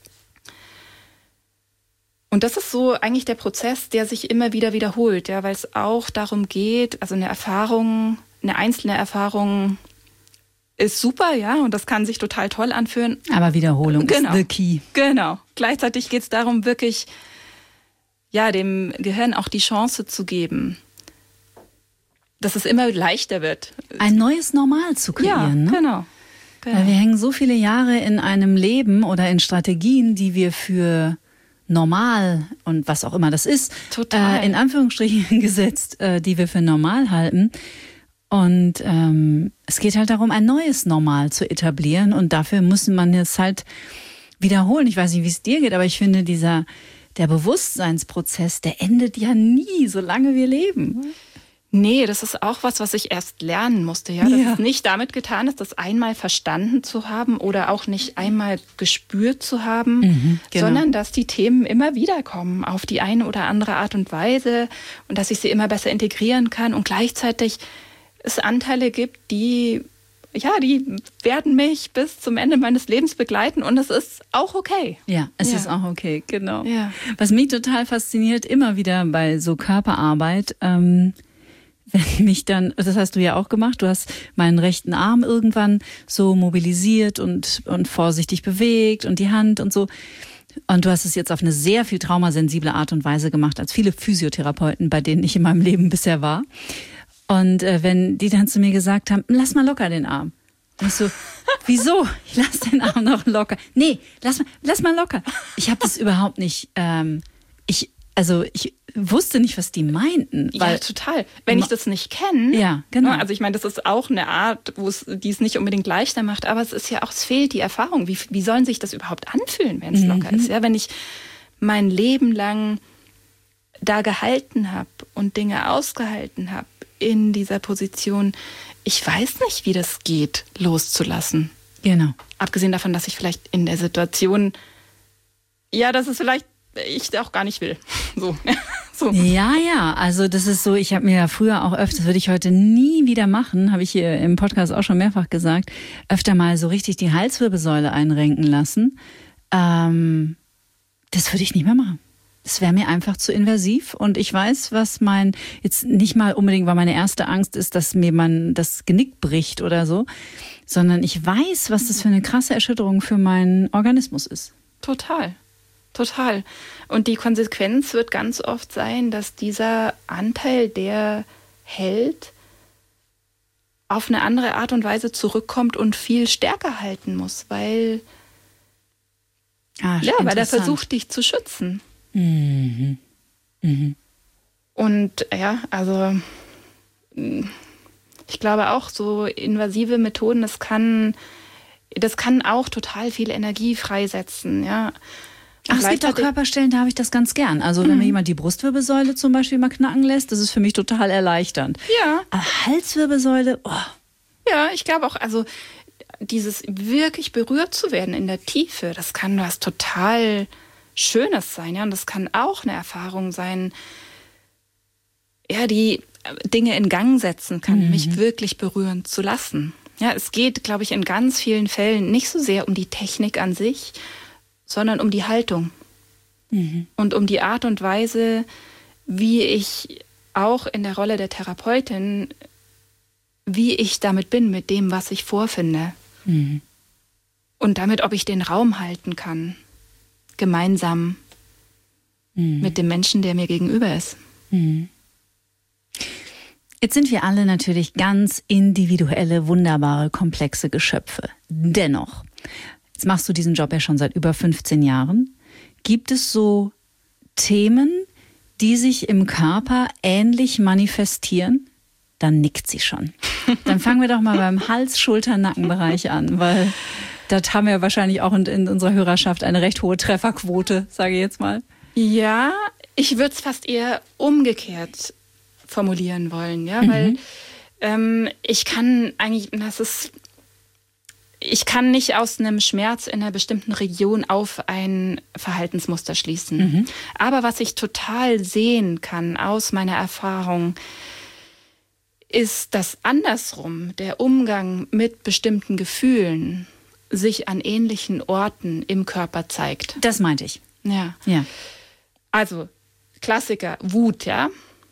Und das ist so eigentlich der Prozess, der sich immer wieder wiederholt, ja, weil es auch darum geht, also eine Erfahrung, eine einzelne Erfahrung ist super, ja, und das kann sich total toll anfühlen. Aber Wiederholung genau. ist the key. Genau. Gleichzeitig geht es darum, wirklich ja, dem Gehirn auch die Chance zu geben, dass es immer leichter wird. Ein neues Normal zu kreieren. Ja, ne? genau. genau. Weil wir hängen so viele Jahre in einem Leben oder in Strategien, die wir für normal und was auch immer das ist, Total. Äh, in Anführungsstrichen gesetzt, äh, die wir für normal halten. Und ähm, es geht halt darum, ein neues Normal zu etablieren und dafür muss man es halt wiederholen. Ich weiß nicht, wie es dir geht, aber ich finde, dieser der Bewusstseinsprozess, der endet ja nie, solange wir leben. Nee, das ist auch was, was ich erst lernen musste. Ja, ja. Das ist nicht damit getan ist, das einmal verstanden zu haben oder auch nicht einmal gespürt zu haben, mhm, genau. sondern dass die Themen immer wieder kommen auf die eine oder andere Art und Weise und dass ich sie immer besser integrieren kann und gleichzeitig es Anteile gibt, die, ja, die werden mich bis zum Ende meines Lebens begleiten und es ist auch okay. Ja, es ja. ist auch okay, genau. Ja. Was mich total fasziniert, immer wieder bei so Körperarbeit, ähm, wenn mich dann, das hast du ja auch gemacht, du hast meinen rechten Arm irgendwann so mobilisiert und, und vorsichtig bewegt und die Hand und so. Und du hast es jetzt auf eine sehr viel traumasensible Art und Weise gemacht, als viele Physiotherapeuten, bei denen ich in meinem Leben bisher war. Und äh, wenn die dann zu mir gesagt haben, lass mal locker den Arm. Und ich so, wieso? Ich lass den Arm noch locker. Nee, lass mal, lass mal locker. Ich habe das überhaupt nicht, ähm, ich, also ich wusste nicht, was die meinten. Weil, ja, total. Wenn ich das nicht kenne. Ja, genau. Also ich meine, das ist auch eine Art, wo es, die es nicht unbedingt leichter macht, aber es ist ja auch, es fehlt die Erfahrung. Wie, wie sollen sich das überhaupt anfühlen, wenn es Mhm. locker ist? Ja, wenn ich mein Leben lang da gehalten habe und Dinge ausgehalten habe in dieser Position, ich weiß nicht, wie das geht, loszulassen. Genau. Abgesehen davon, dass ich vielleicht in der Situation, ja, dass es vielleicht ich auch gar nicht will. So. so. Ja, ja, also das ist so, ich habe mir ja früher auch öfter, das würde ich heute nie wieder machen, habe ich hier im Podcast auch schon mehrfach gesagt, öfter mal so richtig die Halswirbelsäule einrenken lassen. Ähm, das würde ich nicht mehr machen. Das wäre mir einfach zu invasiv und ich weiß, was mein, jetzt nicht mal unbedingt, weil meine erste Angst ist, dass mir man das Genick bricht oder so, sondern ich weiß, was das für eine krasse Erschütterung für meinen Organismus ist. Total, total. Und die Konsequenz wird ganz oft sein, dass dieser Anteil, der hält, auf eine andere Art und Weise zurückkommt und viel stärker halten muss, weil, Ah, ja, weil er interessant. versucht, dich zu schützen. Mhm. Mhm. Und ja, also ich glaube auch so invasive Methoden, das kann, das kann auch total viel Energie freisetzen, ja. Ach, es gibt auch Körperstellen, da habe ich das ganz gern. Also wenn Mhm. mir jemand die Brustwirbelsäule zum Beispiel mal knacken lässt, das ist für mich total erleichternd. Ja. Aber Halswirbelsäule, oh. Ja, ich glaube auch, also dieses wirklich berührt zu werden in der Tiefe, das kann was total Schönes sein, ja, und das kann auch eine Erfahrung sein, ja, die Dinge in Gang setzen kann, Mhm. mich wirklich berühren zu lassen. Ja, es geht, glaube ich, in ganz vielen Fällen nicht so sehr um die Technik an sich, sondern um die Haltung mhm. und um die Art und Weise, wie ich auch in der Rolle der Therapeutin, wie ich damit bin, mit dem, was ich vorfinde. Mhm. Und damit, ob ich den Raum halten kann, gemeinsam mhm. mit dem Menschen, der mir gegenüber ist. Mhm. Jetzt sind wir alle natürlich ganz individuelle, wunderbare, komplexe Geschöpfe. Dennoch, jetzt machst du diesen Job ja schon seit über fünfzehn Jahren. Gibt es so Themen, die sich im Körper ähnlich manifestieren? Dann nickt sie schon. Dann fangen wir doch mal beim Hals-, Schulter-, Nackenbereich an, weil das haben wir wahrscheinlich auch in, in unserer Hörerschaft eine recht hohe Trefferquote, sage ich jetzt mal. Ja, ich würde es fast eher umgekehrt formulieren wollen, ja, mhm. weil ähm, ich kann eigentlich, das ist, ich kann nicht aus einem Schmerz in einer bestimmten Region auf ein Verhaltensmuster schließen. Mhm. Aber was ich total sehen kann aus meiner Erfahrung, ist, dass andersrum der Umgang mit bestimmten Gefühlen sich an ähnlichen Orten im Körper zeigt. Das meinte ich. Ja. Ja. Also Klassiker, Wut, ja.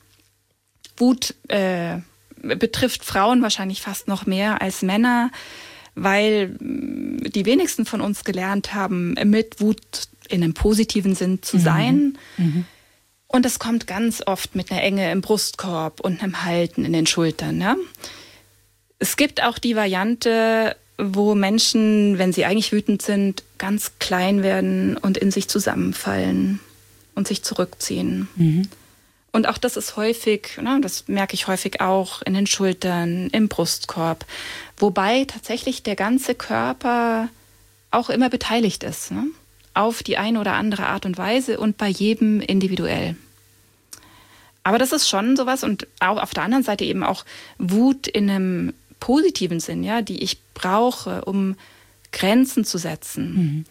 Wut äh, betrifft Frauen wahrscheinlich fast noch mehr als Männer, weil die wenigsten von uns gelernt haben, mit Wut in einem positiven Sinn zu sein. Mhm. Mhm. Und das kommt ganz oft mit einer Enge im Brustkorb und einem Halten in den Schultern. Ja? Es gibt auch die Variante, wo Menschen, wenn sie eigentlich wütend sind, ganz klein werden und in sich zusammenfallen und sich zurückziehen. Mhm. Und auch das ist häufig, ne, das merke ich häufig auch in den Schultern, im Brustkorb. Wobei tatsächlich der ganze Körper auch immer beteiligt ist, ne? Auf die eine oder andere Art und Weise und bei jedem individuell. Aber das ist schon sowas und auch auf der anderen Seite eben auch Wut in einem positiven Sinn, ja, die ich brauche, um Grenzen zu setzen. Mhm.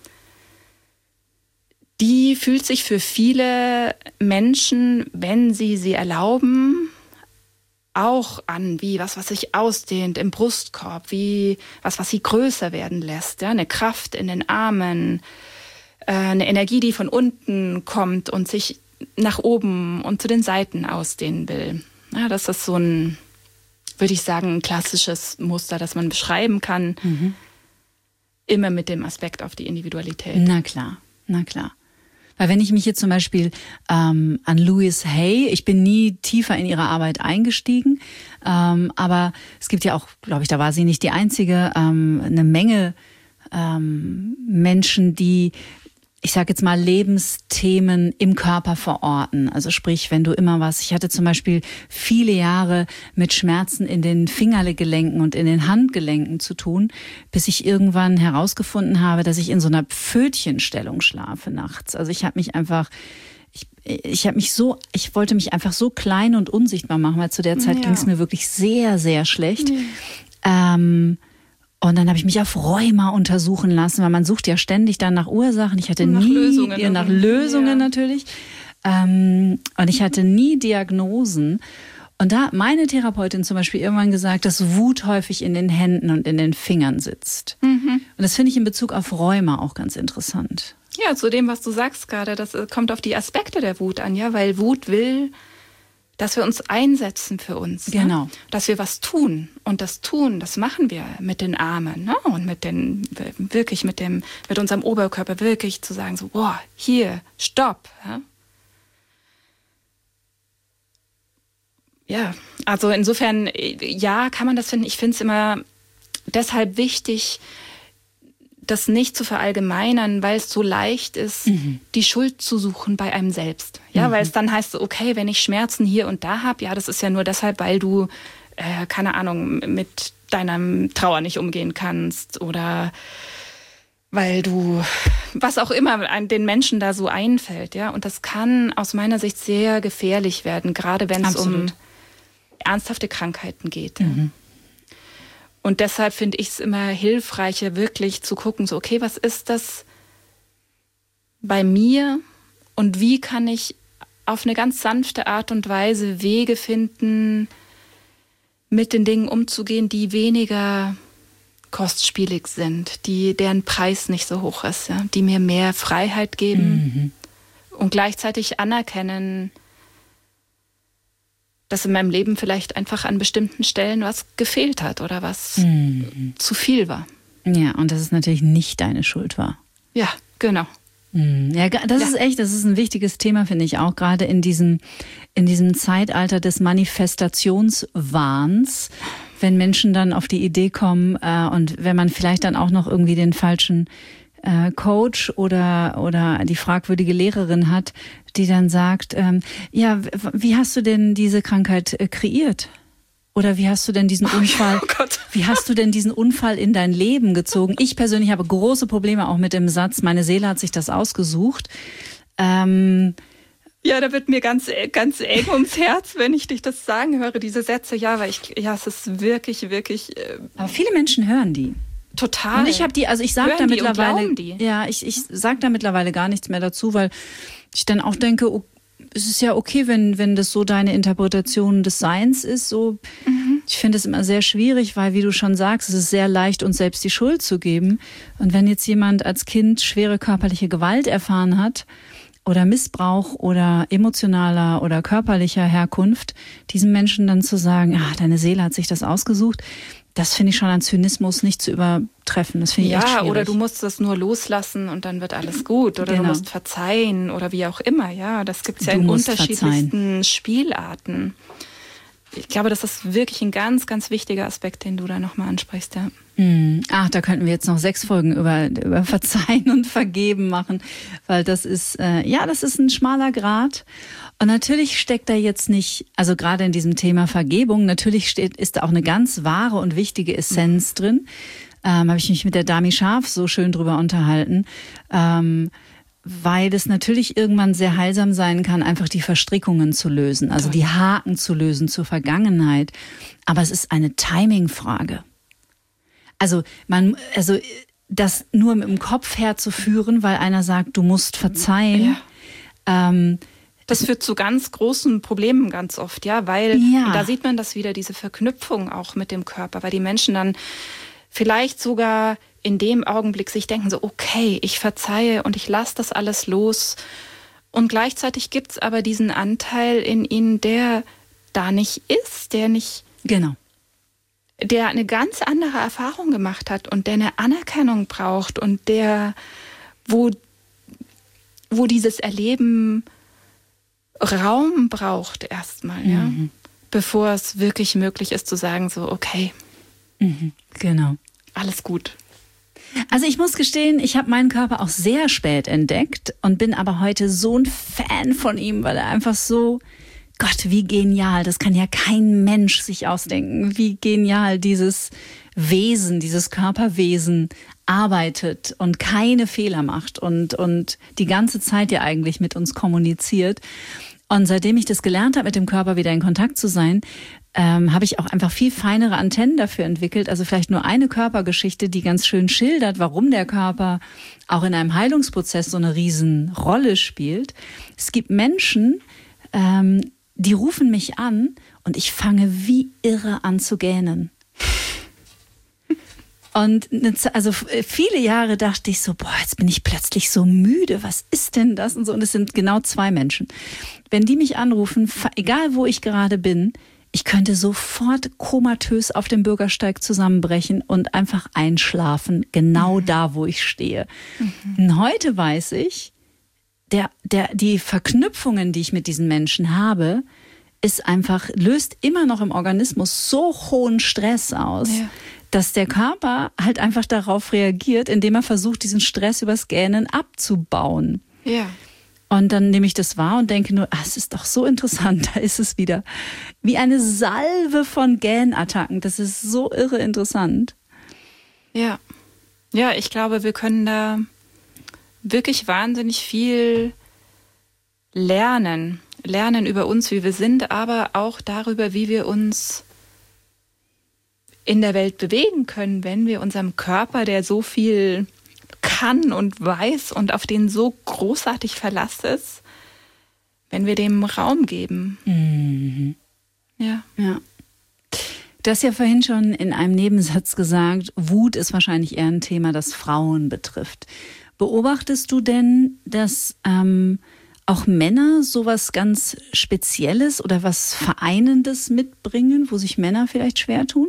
Die fühlt sich für viele Menschen, wenn sie sie erlauben, auch an wie was, was sich ausdehnt im Brustkorb, wie was, was sie größer werden lässt, ja, eine Kraft in den Armen, äh, eine Energie, die von unten kommt und sich nach oben und zu den Seiten ausdehnen will. Ja, das ist so ein, würde ich sagen, ein klassisches Muster, das man beschreiben kann, mhm. immer mit dem Aspekt auf die Individualität. Na klar, na klar. Weil wenn ich mich jetzt zum Beispiel ähm, an Louise Hay, ich bin nie tiefer in ihre Arbeit eingestiegen, ähm, aber es gibt ja auch, glaube ich, da war sie nicht die einzige, ähm, eine Menge ähm, Menschen, die, ich sage jetzt mal, Lebensthemen im Körper verorten. Also sprich, wenn du immer was, ich hatte zum Beispiel viele Jahre mit Schmerzen in den Fingergelenken und in den Handgelenken zu tun, bis ich irgendwann herausgefunden habe, dass ich in so einer Pfötchenstellung schlafe nachts. Also ich habe mich einfach, ich, ich habe mich so, ich wollte mich einfach so klein und unsichtbar machen, weil zu der Zeit ja. ging es mir wirklich sehr, sehr schlecht. Ja. Ähm, Und dann habe ich mich auf Rheuma untersuchen lassen, weil man sucht ja ständig dann nach Ursachen. Ich hatte nach nie Lösungen, ja, nach Lösungen ja. natürlich. Ähm, und ich hatte nie Diagnosen. Und da hat meine Therapeutin zum Beispiel irgendwann gesagt, dass Wut häufig in den Händen und in den Fingern sitzt. Mhm. Und das finde ich in Bezug auf Rheuma auch ganz interessant. Ja, zu dem, was du sagst gerade, das kommt auf die Aspekte der Wut an, ja, weil Wut will, dass wir uns einsetzen für uns. Genau. Ne? Dass wir was tun. Und das Tun, das machen wir mit den Armen, ne? Und mit den, wirklich mit dem, mit unserem Oberkörper wirklich zu sagen, so, boah, hier, stopp. Ja, ja, also insofern, ja, kann man das finden. Ich finde es immer deshalb wichtig, das nicht zu verallgemeinern, weil es so leicht ist, mhm. die Schuld zu suchen bei einem selbst. Ja, mhm. weil es dann heißt, okay, wenn ich Schmerzen hier und da habe, ja, das ist ja nur deshalb, weil du, äh, keine Ahnung, mit deinem Trauer nicht umgehen kannst oder weil du, was auch immer an den Menschen da so einfällt, ja. Und das kann aus meiner Sicht sehr gefährlich werden, gerade wenn es um ernsthafte Krankheiten geht. Mhm. Und deshalb finde ich es immer hilfreicher, wirklich zu gucken, so, okay, was ist das bei mir und wie kann ich auf eine ganz sanfte Art und Weise Wege finden, mit den Dingen umzugehen, die weniger kostspielig sind, die, deren Preis nicht so hoch ist, ja, die mir mehr Freiheit geben mhm. und gleichzeitig anerkennen, dass in meinem Leben vielleicht einfach an bestimmten Stellen was gefehlt hat oder was mhm. zu viel war. Ja, und dass es natürlich nicht deine Schuld war. Ja, genau. Ja, das ja. ist echt, das ist ein wichtiges Thema, finde ich auch, gerade in diesem, in diesem Zeitalter des Manifestationswahns, wenn Menschen dann auf die Idee kommen äh, und wenn man vielleicht dann auch noch irgendwie den falschen äh, Coach oder, oder die fragwürdige Lehrerin hat, die dann sagt, ähm, ja, wie hast du denn diese Krankheit äh, kreiert? Oder wie hast du denn diesen Unfall, oh Gott. wie hast du denn diesen Unfall in dein Leben gezogen? Ich persönlich habe große Probleme auch mit dem Satz, meine Seele hat sich das ausgesucht. Ähm, ja, da wird mir ganz, ganz eng ums Herz, wenn ich dich das sagen höre, diese Sätze. Ja, weil ich, ja, es ist wirklich, wirklich. Äh, Aber viele Menschen hören die. Total. Und ich habe die, also ich sage da die mittlerweile, die. ja, ich, ich sage da mittlerweile gar nichts mehr dazu, weil ich dann auch denke, okay, es ist ja okay, wenn, wenn das so deine Interpretation des Seins ist. So, mhm. Ich finde es immer sehr schwierig, weil, wie du schon sagst, es ist sehr leicht, uns selbst die Schuld zu geben. Und wenn jetzt jemand als Kind schwere körperliche Gewalt erfahren hat oder Missbrauch oder emotionaler oder körperlicher Herkunft, diesen Menschen dann zu sagen, ah, deine Seele hat sich das ausgesucht, das finde ich schon an Zynismus nicht zu übertreffen. Das finde ich ja, echt schwierig. Ja, oder du musst das nur loslassen und dann wird alles gut. Oder genau. du musst verzeihen oder wie auch immer. Ja, das gibt es ja du in unterschiedlichsten verzeihen. Spielarten. Ich glaube, das ist wirklich ein ganz, ganz wichtiger Aspekt, den du da nochmal ansprichst. Ja. Hm. Ach, da könnten wir jetzt noch sechs Folgen über, über Verzeihen und Vergeben machen, weil das ist, äh, ja, das ist ein schmaler Grat. Und natürlich steckt da jetzt nicht, also gerade in diesem Thema Vergebung, natürlich steht, ist da auch eine ganz wahre und wichtige Essenz drin. Ähm, habe ich mich mit der Dami Scharf so schön drüber unterhalten, ähm, weil es natürlich irgendwann sehr heilsam sein kann, einfach die Verstrickungen zu lösen, also die Haken zu lösen zur Vergangenheit. Aber es ist eine Timing-Frage. Also man, also das nur mit dem Kopf herzuführen, weil einer sagt, du musst verzeihen. Ja. Ähm, Das führt zu ganz großen Problemen ganz oft, ja, weil ja. da sieht man das wieder, diese Verknüpfung auch mit dem Körper, weil die Menschen dann vielleicht sogar in dem Augenblick sich denken so, okay, ich verzeihe und ich lasse das alles los. Und gleichzeitig gibt es aber diesen Anteil in ihnen, der da nicht ist, der nicht, genau, der eine ganz andere Erfahrung gemacht hat und der eine Anerkennung braucht und der, wo, wo dieses Erleben Raum braucht erstmal, ja, mhm. bevor es wirklich möglich ist zu sagen, so, okay, mhm. genau, alles gut. Also ich muss gestehen, ich habe meinen Körper auch sehr spät entdeckt und bin aber heute so ein Fan von ihm, weil er einfach so, Gott, wie genial, das kann ja kein Mensch sich ausdenken, wie genial dieses Wesen, dieses Körperwesen arbeitet und keine Fehler macht und, und die ganze Zeit ja eigentlich mit uns kommuniziert. Und seitdem ich das gelernt habe, mit dem Körper wieder in Kontakt zu sein, ähm, habe ich auch einfach viel feinere Antennen dafür entwickelt. Also vielleicht nur eine Körpergeschichte, die ganz schön schildert, warum der Körper auch in einem Heilungsprozess so eine Riesenrolle spielt. Es gibt Menschen, ähm, die rufen mich an und ich fange wie irre an zu gähnen. Und also viele Jahre dachte ich so, boah, jetzt bin ich plötzlich so müde, was ist denn das? Und so, und es sind genau zwei Menschen. Wenn die mich anrufen, egal wo ich gerade bin, ich könnte sofort komatös auf dem Bürgersteig zusammenbrechen und einfach einschlafen, genau mhm. da, wo ich stehe. Mhm. Und heute weiß ich, der, der, die Verknüpfungen, die ich mit diesen Menschen habe, ist einfach, löst immer noch im Organismus so hohen Stress aus, ja. dass der Körper halt einfach darauf reagiert, indem er versucht, diesen Stress übers Gähnen abzubauen. Ja. Und dann nehme ich das wahr und denke nur, ah, es ist doch so interessant, da ist es wieder. Wie eine Salve von Gähnattacken, das ist so irre interessant. Ja, ja, ich glaube, wir können da wirklich wahnsinnig viel lernen. Lernen über uns, wie wir sind, aber auch darüber, wie wir uns in der Welt bewegen können, wenn wir unserem Körper, der so viel kann und weiß und auf den so großartig Verlass ist, wenn wir dem Raum geben. Mhm. Ja. Ja. Du hast ja vorhin schon in einem Nebensatz gesagt, Wut ist wahrscheinlich eher ein Thema, das Frauen betrifft. Beobachtest du denn, dass ähm, auch Männer sowas ganz Spezielles oder was Vereinendes mitbringen, wo sich Männer vielleicht schwer tun?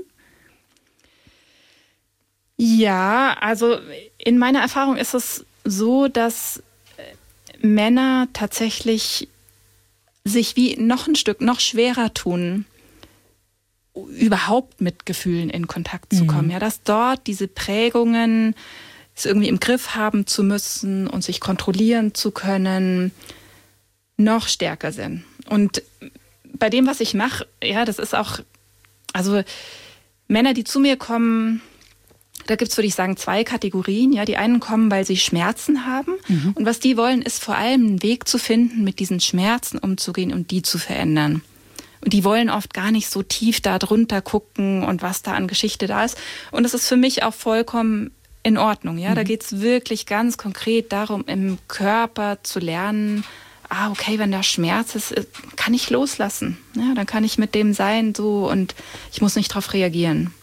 Ja, also in meiner Erfahrung ist es so, dass Männer tatsächlich sich wie noch ein Stück noch schwerer tun, überhaupt mit Gefühlen in Kontakt zu kommen. Mhm. Ja, dass dort diese Prägungen, es irgendwie im Griff haben zu müssen und sich kontrollieren zu können, noch stärker sind. Und bei dem, was ich mache, ja, das ist auch, also Männer, die zu mir kommen, da gibt es, würde ich sagen, zwei Kategorien. Ja, die einen kommen, weil sie Schmerzen haben. Mhm. Und was die wollen, ist vor allem einen Weg zu finden, mit diesen Schmerzen umzugehen und die zu verändern. Und die wollen oft gar nicht so tief da drunter gucken und was da an Geschichte da ist. Und das ist für mich auch vollkommen in Ordnung. Ja, mhm. Da geht es wirklich ganz konkret darum, im Körper zu lernen, ah, okay, wenn da Schmerz ist, kann ich loslassen. Ja, dann kann ich mit dem sein so und ich muss nicht darauf reagieren.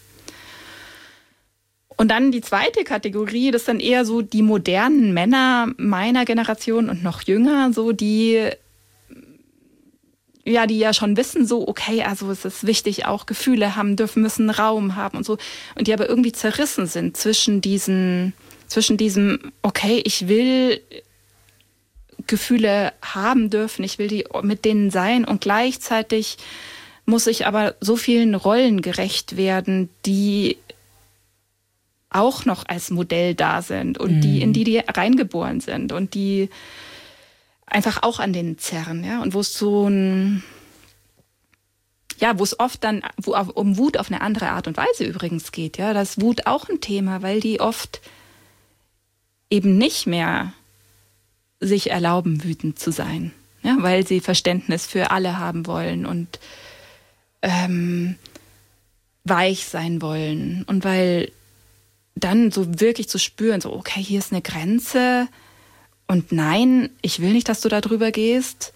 Und dann die zweite Kategorie, das sind eher so die modernen Männer meiner Generation und noch jünger, so die ja, die ja schon wissen, so, okay, also es ist wichtig, auch Gefühle haben dürfen, müssen Raum haben und so. Und die aber irgendwie zerrissen sind zwischen diesen, zwischen diesem, okay, ich will Gefühle haben dürfen, ich will die mit denen sein und gleichzeitig muss ich aber so vielen Rollen gerecht werden, die auch noch als Modell da sind und mhm. die, in die die reingeboren sind und die einfach auch an den zerren, ja, und wo es so ein, ja, wo es oft dann wo, um Wut auf eine andere Art und Weise übrigens geht, ja, da ist Wut auch ein Thema, weil die oft eben nicht mehr sich erlauben, wütend zu sein, ja, weil sie Verständnis für alle haben wollen und ähm, weich sein wollen und weil dann so wirklich zu spüren, so, okay, hier ist eine Grenze und nein, ich will nicht, dass du da drüber gehst,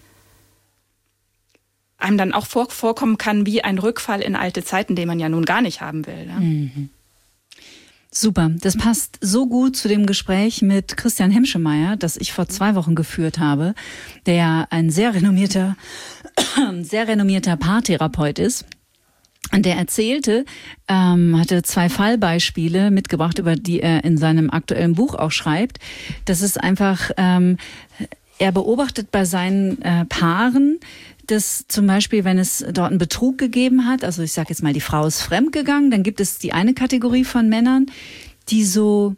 einem dann auch vor, vorkommen kann wie ein Rückfall in alte Zeiten, den man ja nun gar nicht haben will. Ne? Mhm. Super, das passt so gut zu dem Gespräch mit Christian Hemschemeyer, das ich vor zwei Wochen geführt habe, der ja ein sehr renommierter, sehr renommierter Paartherapeut ist. Und der erzählte, ähm, hatte zwei Fallbeispiele mitgebracht, über die er in seinem aktuellen Buch auch schreibt. Das ist einfach, ähm, er beobachtet bei seinen äh, Paaren, dass zum Beispiel, wenn es dort einen Betrug gegeben hat, also ich sage jetzt mal, die Frau ist fremdgegangen, dann gibt es die eine Kategorie von Männern, die so,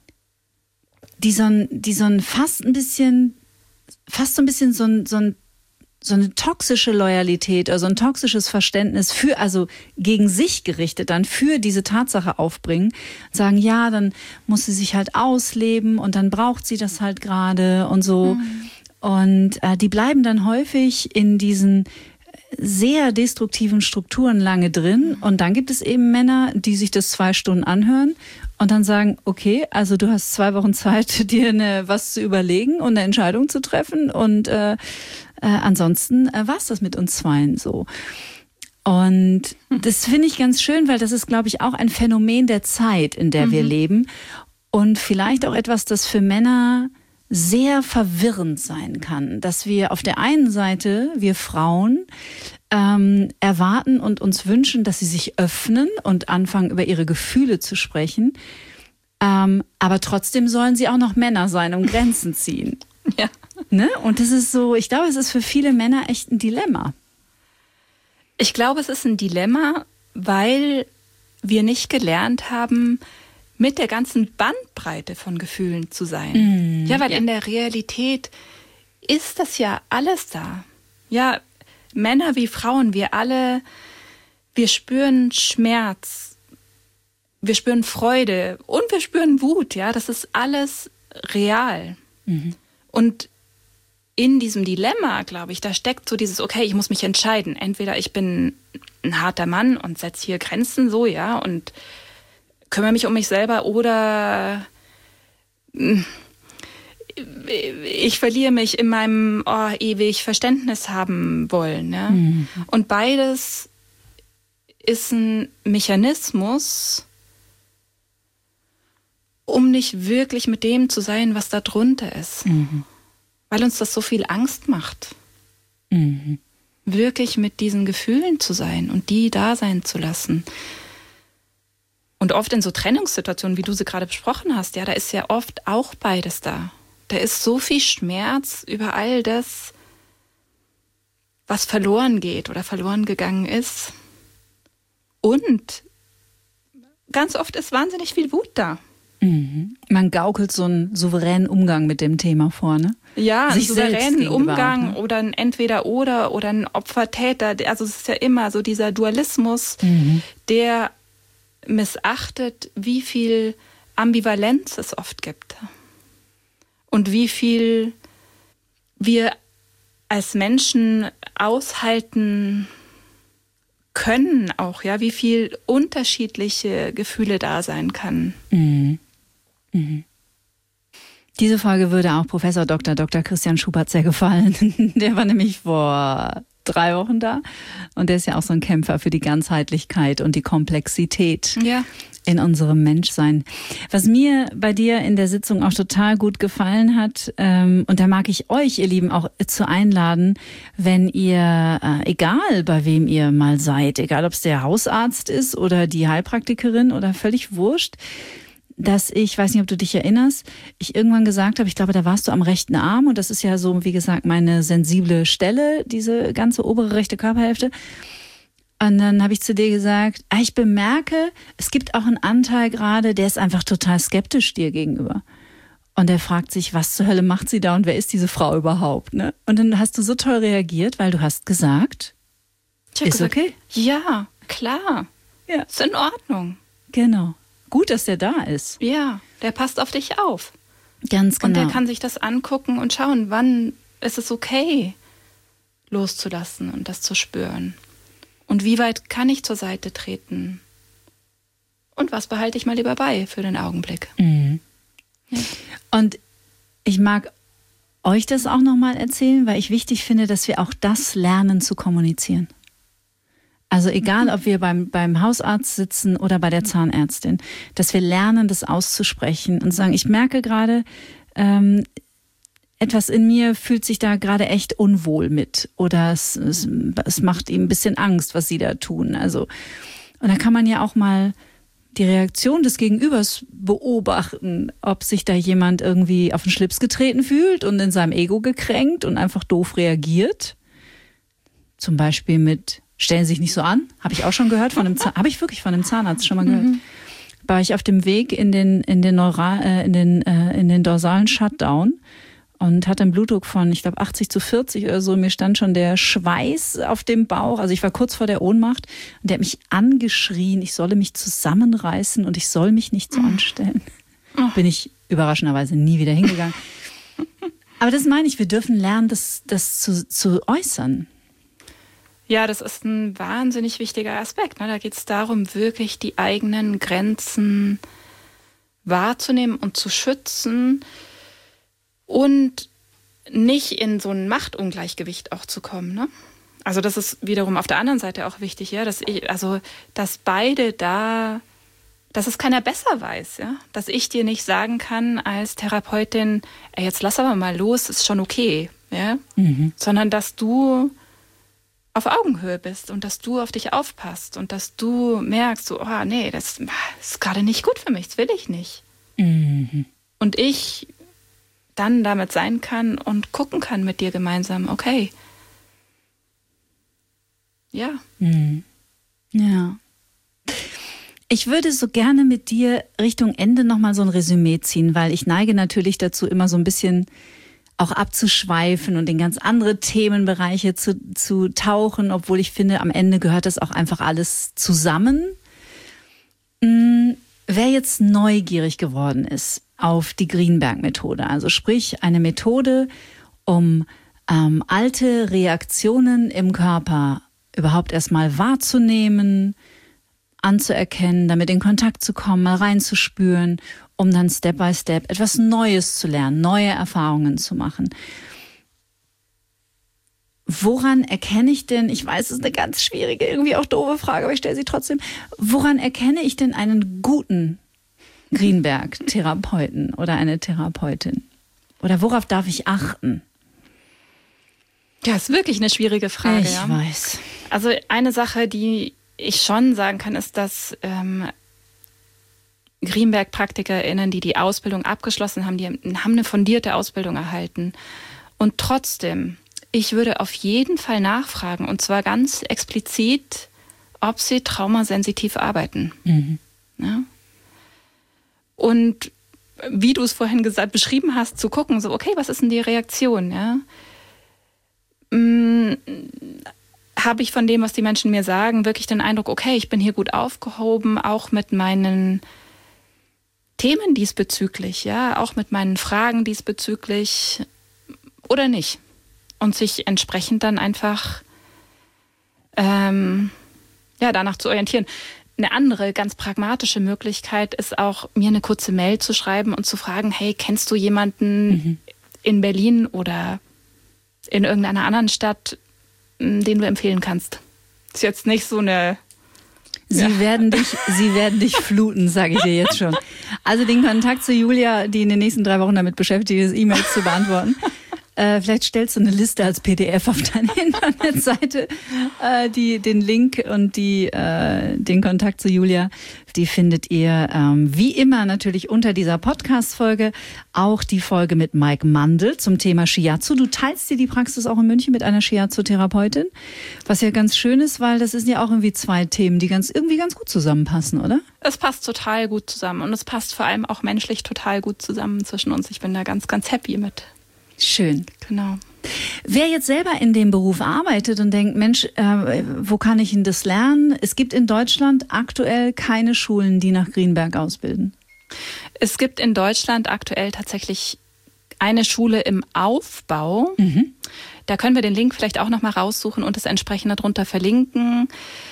die so ein, die so ein fast ein bisschen, fast so ein bisschen so ein, so ein so eine toxische Loyalität oder so ein toxisches Verständnis für, also gegen sich gerichtet dann für diese Tatsache aufbringen, sagen, ja, dann muss sie sich halt ausleben und dann braucht sie das halt gerade und so. Mhm. Und äh, die bleiben dann häufig in diesen sehr destruktiven Strukturen lange drin. Und dann gibt es eben Männer, die sich das zwei Stunden anhören und dann sagen, okay, also du hast zwei Wochen Zeit, dir eine, was zu überlegen und eine Entscheidung zu treffen und äh, Äh, ansonsten äh, war es das mit uns Zweien so. Und das finde ich ganz schön, weil das ist, glaube ich, auch ein Phänomen der Zeit, in der mhm. wir leben. Und vielleicht auch etwas, das für Männer sehr verwirrend sein kann. Dass wir auf der einen Seite, wir Frauen, ähm, erwarten und uns wünschen, dass sie sich öffnen und anfangen, über ihre Gefühle zu sprechen. Ähm, aber trotzdem sollen sie auch noch Männer sein und Grenzen ziehen. Ja. Ne? Und das ist so, ich glaube, es ist für viele Männer echt ein Dilemma. Ich glaube, es ist ein Dilemma, weil wir nicht gelernt haben, mit der ganzen Bandbreite von Gefühlen zu sein. Mm, ja, weil ja. in der Realität ist das ja alles da. Ja, Männer wie Frauen, wir alle, wir spüren Schmerz, wir spüren Freude und wir spüren Wut. Ja, das ist alles real. Mhm. Und in diesem Dilemma, glaube ich, da steckt so dieses, okay, ich muss mich entscheiden. Entweder ich bin ein harter Mann und setze hier Grenzen so, ja, und kümmere mich um mich selber oder ich verliere mich in meinem oh, ewig Verständnis haben wollen. Ja? Mhm. Und beides ist ein Mechanismus, um nicht wirklich mit dem zu sein, was da drunter ist. Mhm. Weil uns das so viel Angst macht. Mhm. Wirklich mit diesen Gefühlen zu sein und die da sein zu lassen. Und oft in so Trennungssituationen, wie du sie gerade besprochen hast, ja, da ist ja oft auch beides da. Da ist so viel Schmerz über all das, was verloren geht oder verloren gegangen ist. Und ganz oft ist wahnsinnig viel Wut da. Mhm. Man gaukelt so einen souveränen Umgang mit dem Thema vor, ne? Ja, einen Sich souveränen Umgang, ne? Oder ein Entweder-Oder oder ein Opfer-Täter. Also es ist ja immer so dieser Dualismus, mhm. der missachtet, wie viel Ambivalenz es oft gibt. Und wie viel wir als Menschen aushalten können auch, ja, wie viel unterschiedliche Gefühle da sein kann. Mhm. Mhm. Diese Folge würde auch Professor Doktor Doktor Christian Schubert sehr gefallen. Der war nämlich vor drei Wochen da und der ist ja auch so ein Kämpfer für die Ganzheitlichkeit und die Komplexität ja. in unserem Menschsein. Was mir bei dir in der Sitzung auch total gut gefallen hat, ähm, und da mag ich euch, ihr Lieben, auch zu einladen, wenn ihr, äh, egal bei wem ihr mal seid, egal ob es der Hausarzt ist oder die Heilpraktikerin oder völlig wurscht, dass ich, weiß nicht, ob du dich erinnerst, ich irgendwann gesagt habe, ich glaube, da warst du am rechten Arm und das ist ja so, wie gesagt, meine sensible Stelle, diese ganze obere rechte Körperhälfte. Und dann habe ich zu dir gesagt, ah, ich bemerke, es gibt auch einen Anteil gerade, der ist einfach total skeptisch dir gegenüber. Und der fragt sich, was zur Hölle macht sie da und wer ist diese Frau überhaupt? Ne? Und dann hast du so toll reagiert, weil du hast gesagt, ist gesagt, okay. Ja, klar. Ja. Ist in Ordnung. Genau. Gut, dass der da ist. Ja, der passt auf dich auf. Ganz genau. Und der kann sich das angucken und schauen, wann ist es okay, loszulassen und das zu spüren. Und wie weit kann ich zur Seite treten? Und was behalte ich mal lieber bei für den Augenblick? Mhm. Ja. Und ich mag euch das auch nochmal erzählen, weil ich wichtig finde, dass wir auch das lernen zu kommunizieren. Also egal, ob wir beim, beim Hausarzt sitzen oder bei der Zahnärztin, dass wir lernen, das auszusprechen und sagen, ich merke gerade, ähm, etwas in mir fühlt sich da gerade echt unwohl mit oder es, es, es macht ihm ein bisschen Angst, was sie da tun. Also, und da kann man ja auch mal die Reaktion des Gegenübers beobachten, ob sich da jemand irgendwie auf den Schlips getreten fühlt und in seinem Ego gekränkt und einfach doof reagiert. Zum Beispiel mit stellen Sie sich nicht so an, habe ich auch schon gehört von einem Zahn, habe ich wirklich von einem Zahnarzt schon mal gehört. Mhm. War ich auf dem Weg in den in den Neural, äh, in den äh, in den dorsalen Shutdown und hatte einen Blutdruck von, ich glaube, achtzig zu vierzig oder so. Mir stand schon der Schweiß auf dem Bauch. Also ich war kurz vor der Ohnmacht und der hat mich angeschrien, ich solle mich zusammenreißen und ich soll mich nicht so anstellen. Oh. Bin ich überraschenderweise nie wieder hingegangen. Aber das meine ich, wir dürfen lernen, das, das zu, zu äußern. Ja, das ist ein wahnsinnig wichtiger Aspekt. Ne? Da geht es darum, wirklich die eigenen Grenzen wahrzunehmen und zu schützen und nicht in so ein Machtungleichgewicht auch zu kommen. Ne? Also das ist wiederum auf der anderen Seite auch wichtig, ja, dass ich, also dass beide da, dass es keiner besser weiß, ja, dass ich dir nicht sagen kann als Therapeutin, ey, jetzt lass aber mal los, ist schon okay, ja, mhm. sondern dass du auf Augenhöhe bist und dass du auf dich aufpasst und dass du merkst, so, oh nee, das ist gerade nicht gut für mich, das will ich nicht. Mhm. Und ich dann damit sein kann und gucken kann mit dir gemeinsam, okay. Ja. Mhm. Ja. Ich würde so gerne mit dir Richtung Ende nochmal so ein Resümee ziehen, weil ich neige natürlich dazu, immer so ein bisschen auch abzuschweifen und in ganz andere Themenbereiche zu, zu tauchen, obwohl ich finde, am Ende gehört das auch einfach alles zusammen. Hm, wer jetzt neugierig geworden ist auf die Greenberg-Methode, also sprich eine Methode, um ähm, alte Reaktionen im Körper überhaupt erstmal wahrzunehmen, anzuerkennen, damit in Kontakt zu kommen, mal reinzuspüren, um dann Step by Step etwas Neues zu lernen, neue Erfahrungen zu machen. woran erkenne ich denn, ich weiß, es ist eine ganz schwierige, irgendwie auch doofe Frage, aber ich stelle sie trotzdem, woran erkenne ich denn einen guten Greenberg-Therapeuten oder eine Therapeutin? Oder worauf darf ich achten? Ja, ist wirklich eine schwierige Frage. Ich ja. weiß. Also eine Sache, die ich schon sagen kann, ist, dass ähm, Greenberg-PraktikerInnen, die die Ausbildung abgeschlossen haben, die haben eine fundierte Ausbildung erhalten. Und trotzdem, ich würde auf jeden Fall nachfragen, und zwar ganz explizit, ob sie traumasensitiv arbeiten. Mhm. Ja? Und wie du es vorhin gesagt, beschrieben hast, zu gucken, so, okay, was ist denn die Reaktion? Ja? Hm, habe ich von dem, was die Menschen mir sagen, wirklich den Eindruck, okay, ich bin hier gut aufgehoben, auch mit meinen Themen diesbezüglich, ja, auch mit meinen Fragen diesbezüglich oder nicht? Und sich entsprechend dann einfach ähm, ja, danach zu orientieren. Eine andere, ganz pragmatische Möglichkeit ist auch, mir eine kurze Mail zu schreiben und zu fragen, hey, kennst du jemanden mhm. in Berlin oder in irgendeiner anderen Stadt, den du empfehlen kannst? Ist jetzt nicht so eine... Sie ja. werden dich, sie werden dich fluten, sage ich dir jetzt schon. Also den Kontakt zu Julia, die in den nächsten drei Wochen damit beschäftigt ist, E-Mails zu beantworten. Äh, vielleicht stellst du eine Liste als P D F auf deine Internetseite, äh, die den Link und die äh, den Kontakt zu Julia, die findet ihr ähm, wie immer natürlich unter dieser Podcast-Folge. Auch die Folge mit Mike Mandl zum Thema Shiatsu. Du teilst dir die Praxis auch in München mit einer Shiatsu-Therapeutin, was ja ganz schön ist, weil das sind ja auch irgendwie zwei Themen, die ganz irgendwie ganz gut zusammenpassen, oder? Es passt total gut zusammen und es passt vor allem auch menschlich total gut zusammen zwischen uns. Ich bin da ganz, ganz happy mit. Schön. Genau. Wer jetzt selber in dem Beruf arbeitet und denkt, Mensch, äh, wo kann ich denn das lernen? Es gibt in Deutschland aktuell keine Schulen, die nach Greenberg ausbilden. Es gibt in Deutschland aktuell tatsächlich eine Schule im Aufbau. Mhm. Da können wir den Link vielleicht auch nochmal raussuchen und das entsprechend darunter verlinken.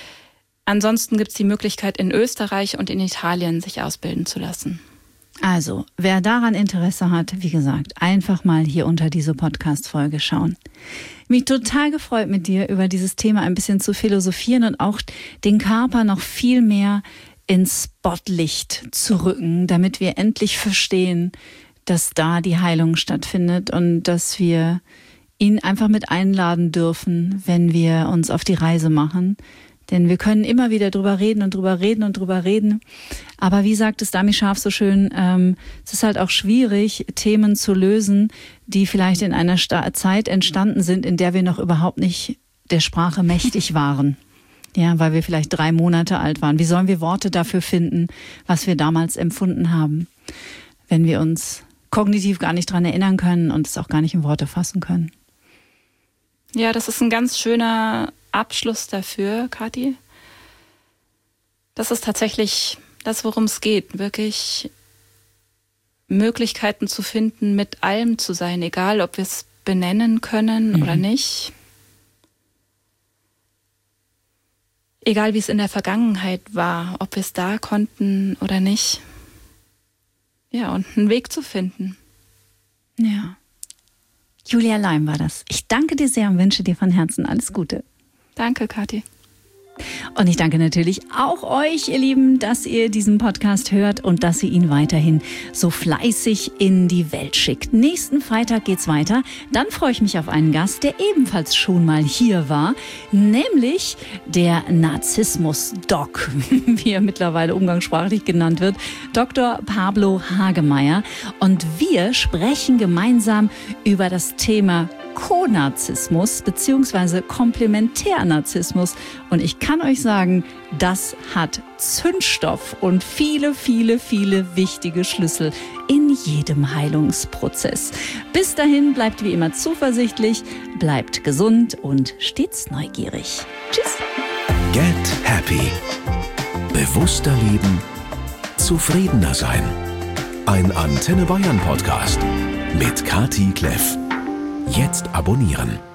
Ansonsten gibt es die Möglichkeit, in Österreich und in Italien sich ausbilden zu lassen. Also, wer daran Interesse hat, wie gesagt, einfach mal hier unter diese Podcast-Folge schauen. Mich total gefreut, mit dir über dieses Thema ein bisschen zu philosophieren und auch den Körper noch viel mehr ins Spotlicht zu rücken, damit wir endlich verstehen, dass da die Heilung stattfindet und dass wir ihn einfach mit einladen dürfen, wenn wir uns auf die Reise machen. Denn wir können immer wieder drüber reden und drüber reden und drüber reden. Aber wie sagt es Dami Scharf so schön, ähm, es ist halt auch schwierig, Themen zu lösen, die vielleicht in einer Sta- Zeit entstanden sind, in der wir noch überhaupt nicht der Sprache mächtig waren. Ja, weil wir vielleicht drei Monate alt waren. Wie sollen wir Worte dafür finden, was wir damals empfunden haben, wenn wir uns kognitiv gar nicht dran erinnern können und es auch gar nicht in Worte fassen können? Ja, das ist ein ganz schöner Abschluss dafür, Kathi. Das ist tatsächlich das, worum es geht. Wirklich Möglichkeiten zu finden, mit allem zu sein, egal ob wir es benennen können mhm. oder nicht. Egal wie es in der Vergangenheit war, ob wir es da konnten oder nicht. Ja, und einen Weg zu finden. Ja. Julia Leim war das. Ich danke dir sehr und wünsche dir von Herzen alles Gute. Danke, Kathi. Und ich danke natürlich auch euch, ihr Lieben, dass ihr diesen Podcast hört und dass ihr ihn weiterhin so fleißig in die Welt schickt. Nächsten Freitag geht's weiter. Dann freue ich mich auf einen Gast, der ebenfalls schon mal hier war, nämlich der Narzissmus-Doc, wie er mittlerweile umgangssprachlich genannt wird, Doktor Pablo Hagemeyer. Und wir sprechen gemeinsam über das Thema Konarzissmus bzw. Komplementärnarzissmus. Und ich kann euch sagen, das hat Zündstoff und viele, viele, viele wichtige Schlüssel in jedem Heilungsprozess. Bis dahin bleibt wie immer zuversichtlich, bleibt gesund und stets neugierig. Tschüss. Get Happy. Bewusster leben, zufriedener sein. Ein Antenne Bayern Podcast mit Kathi Kleff. Jetzt abonnieren.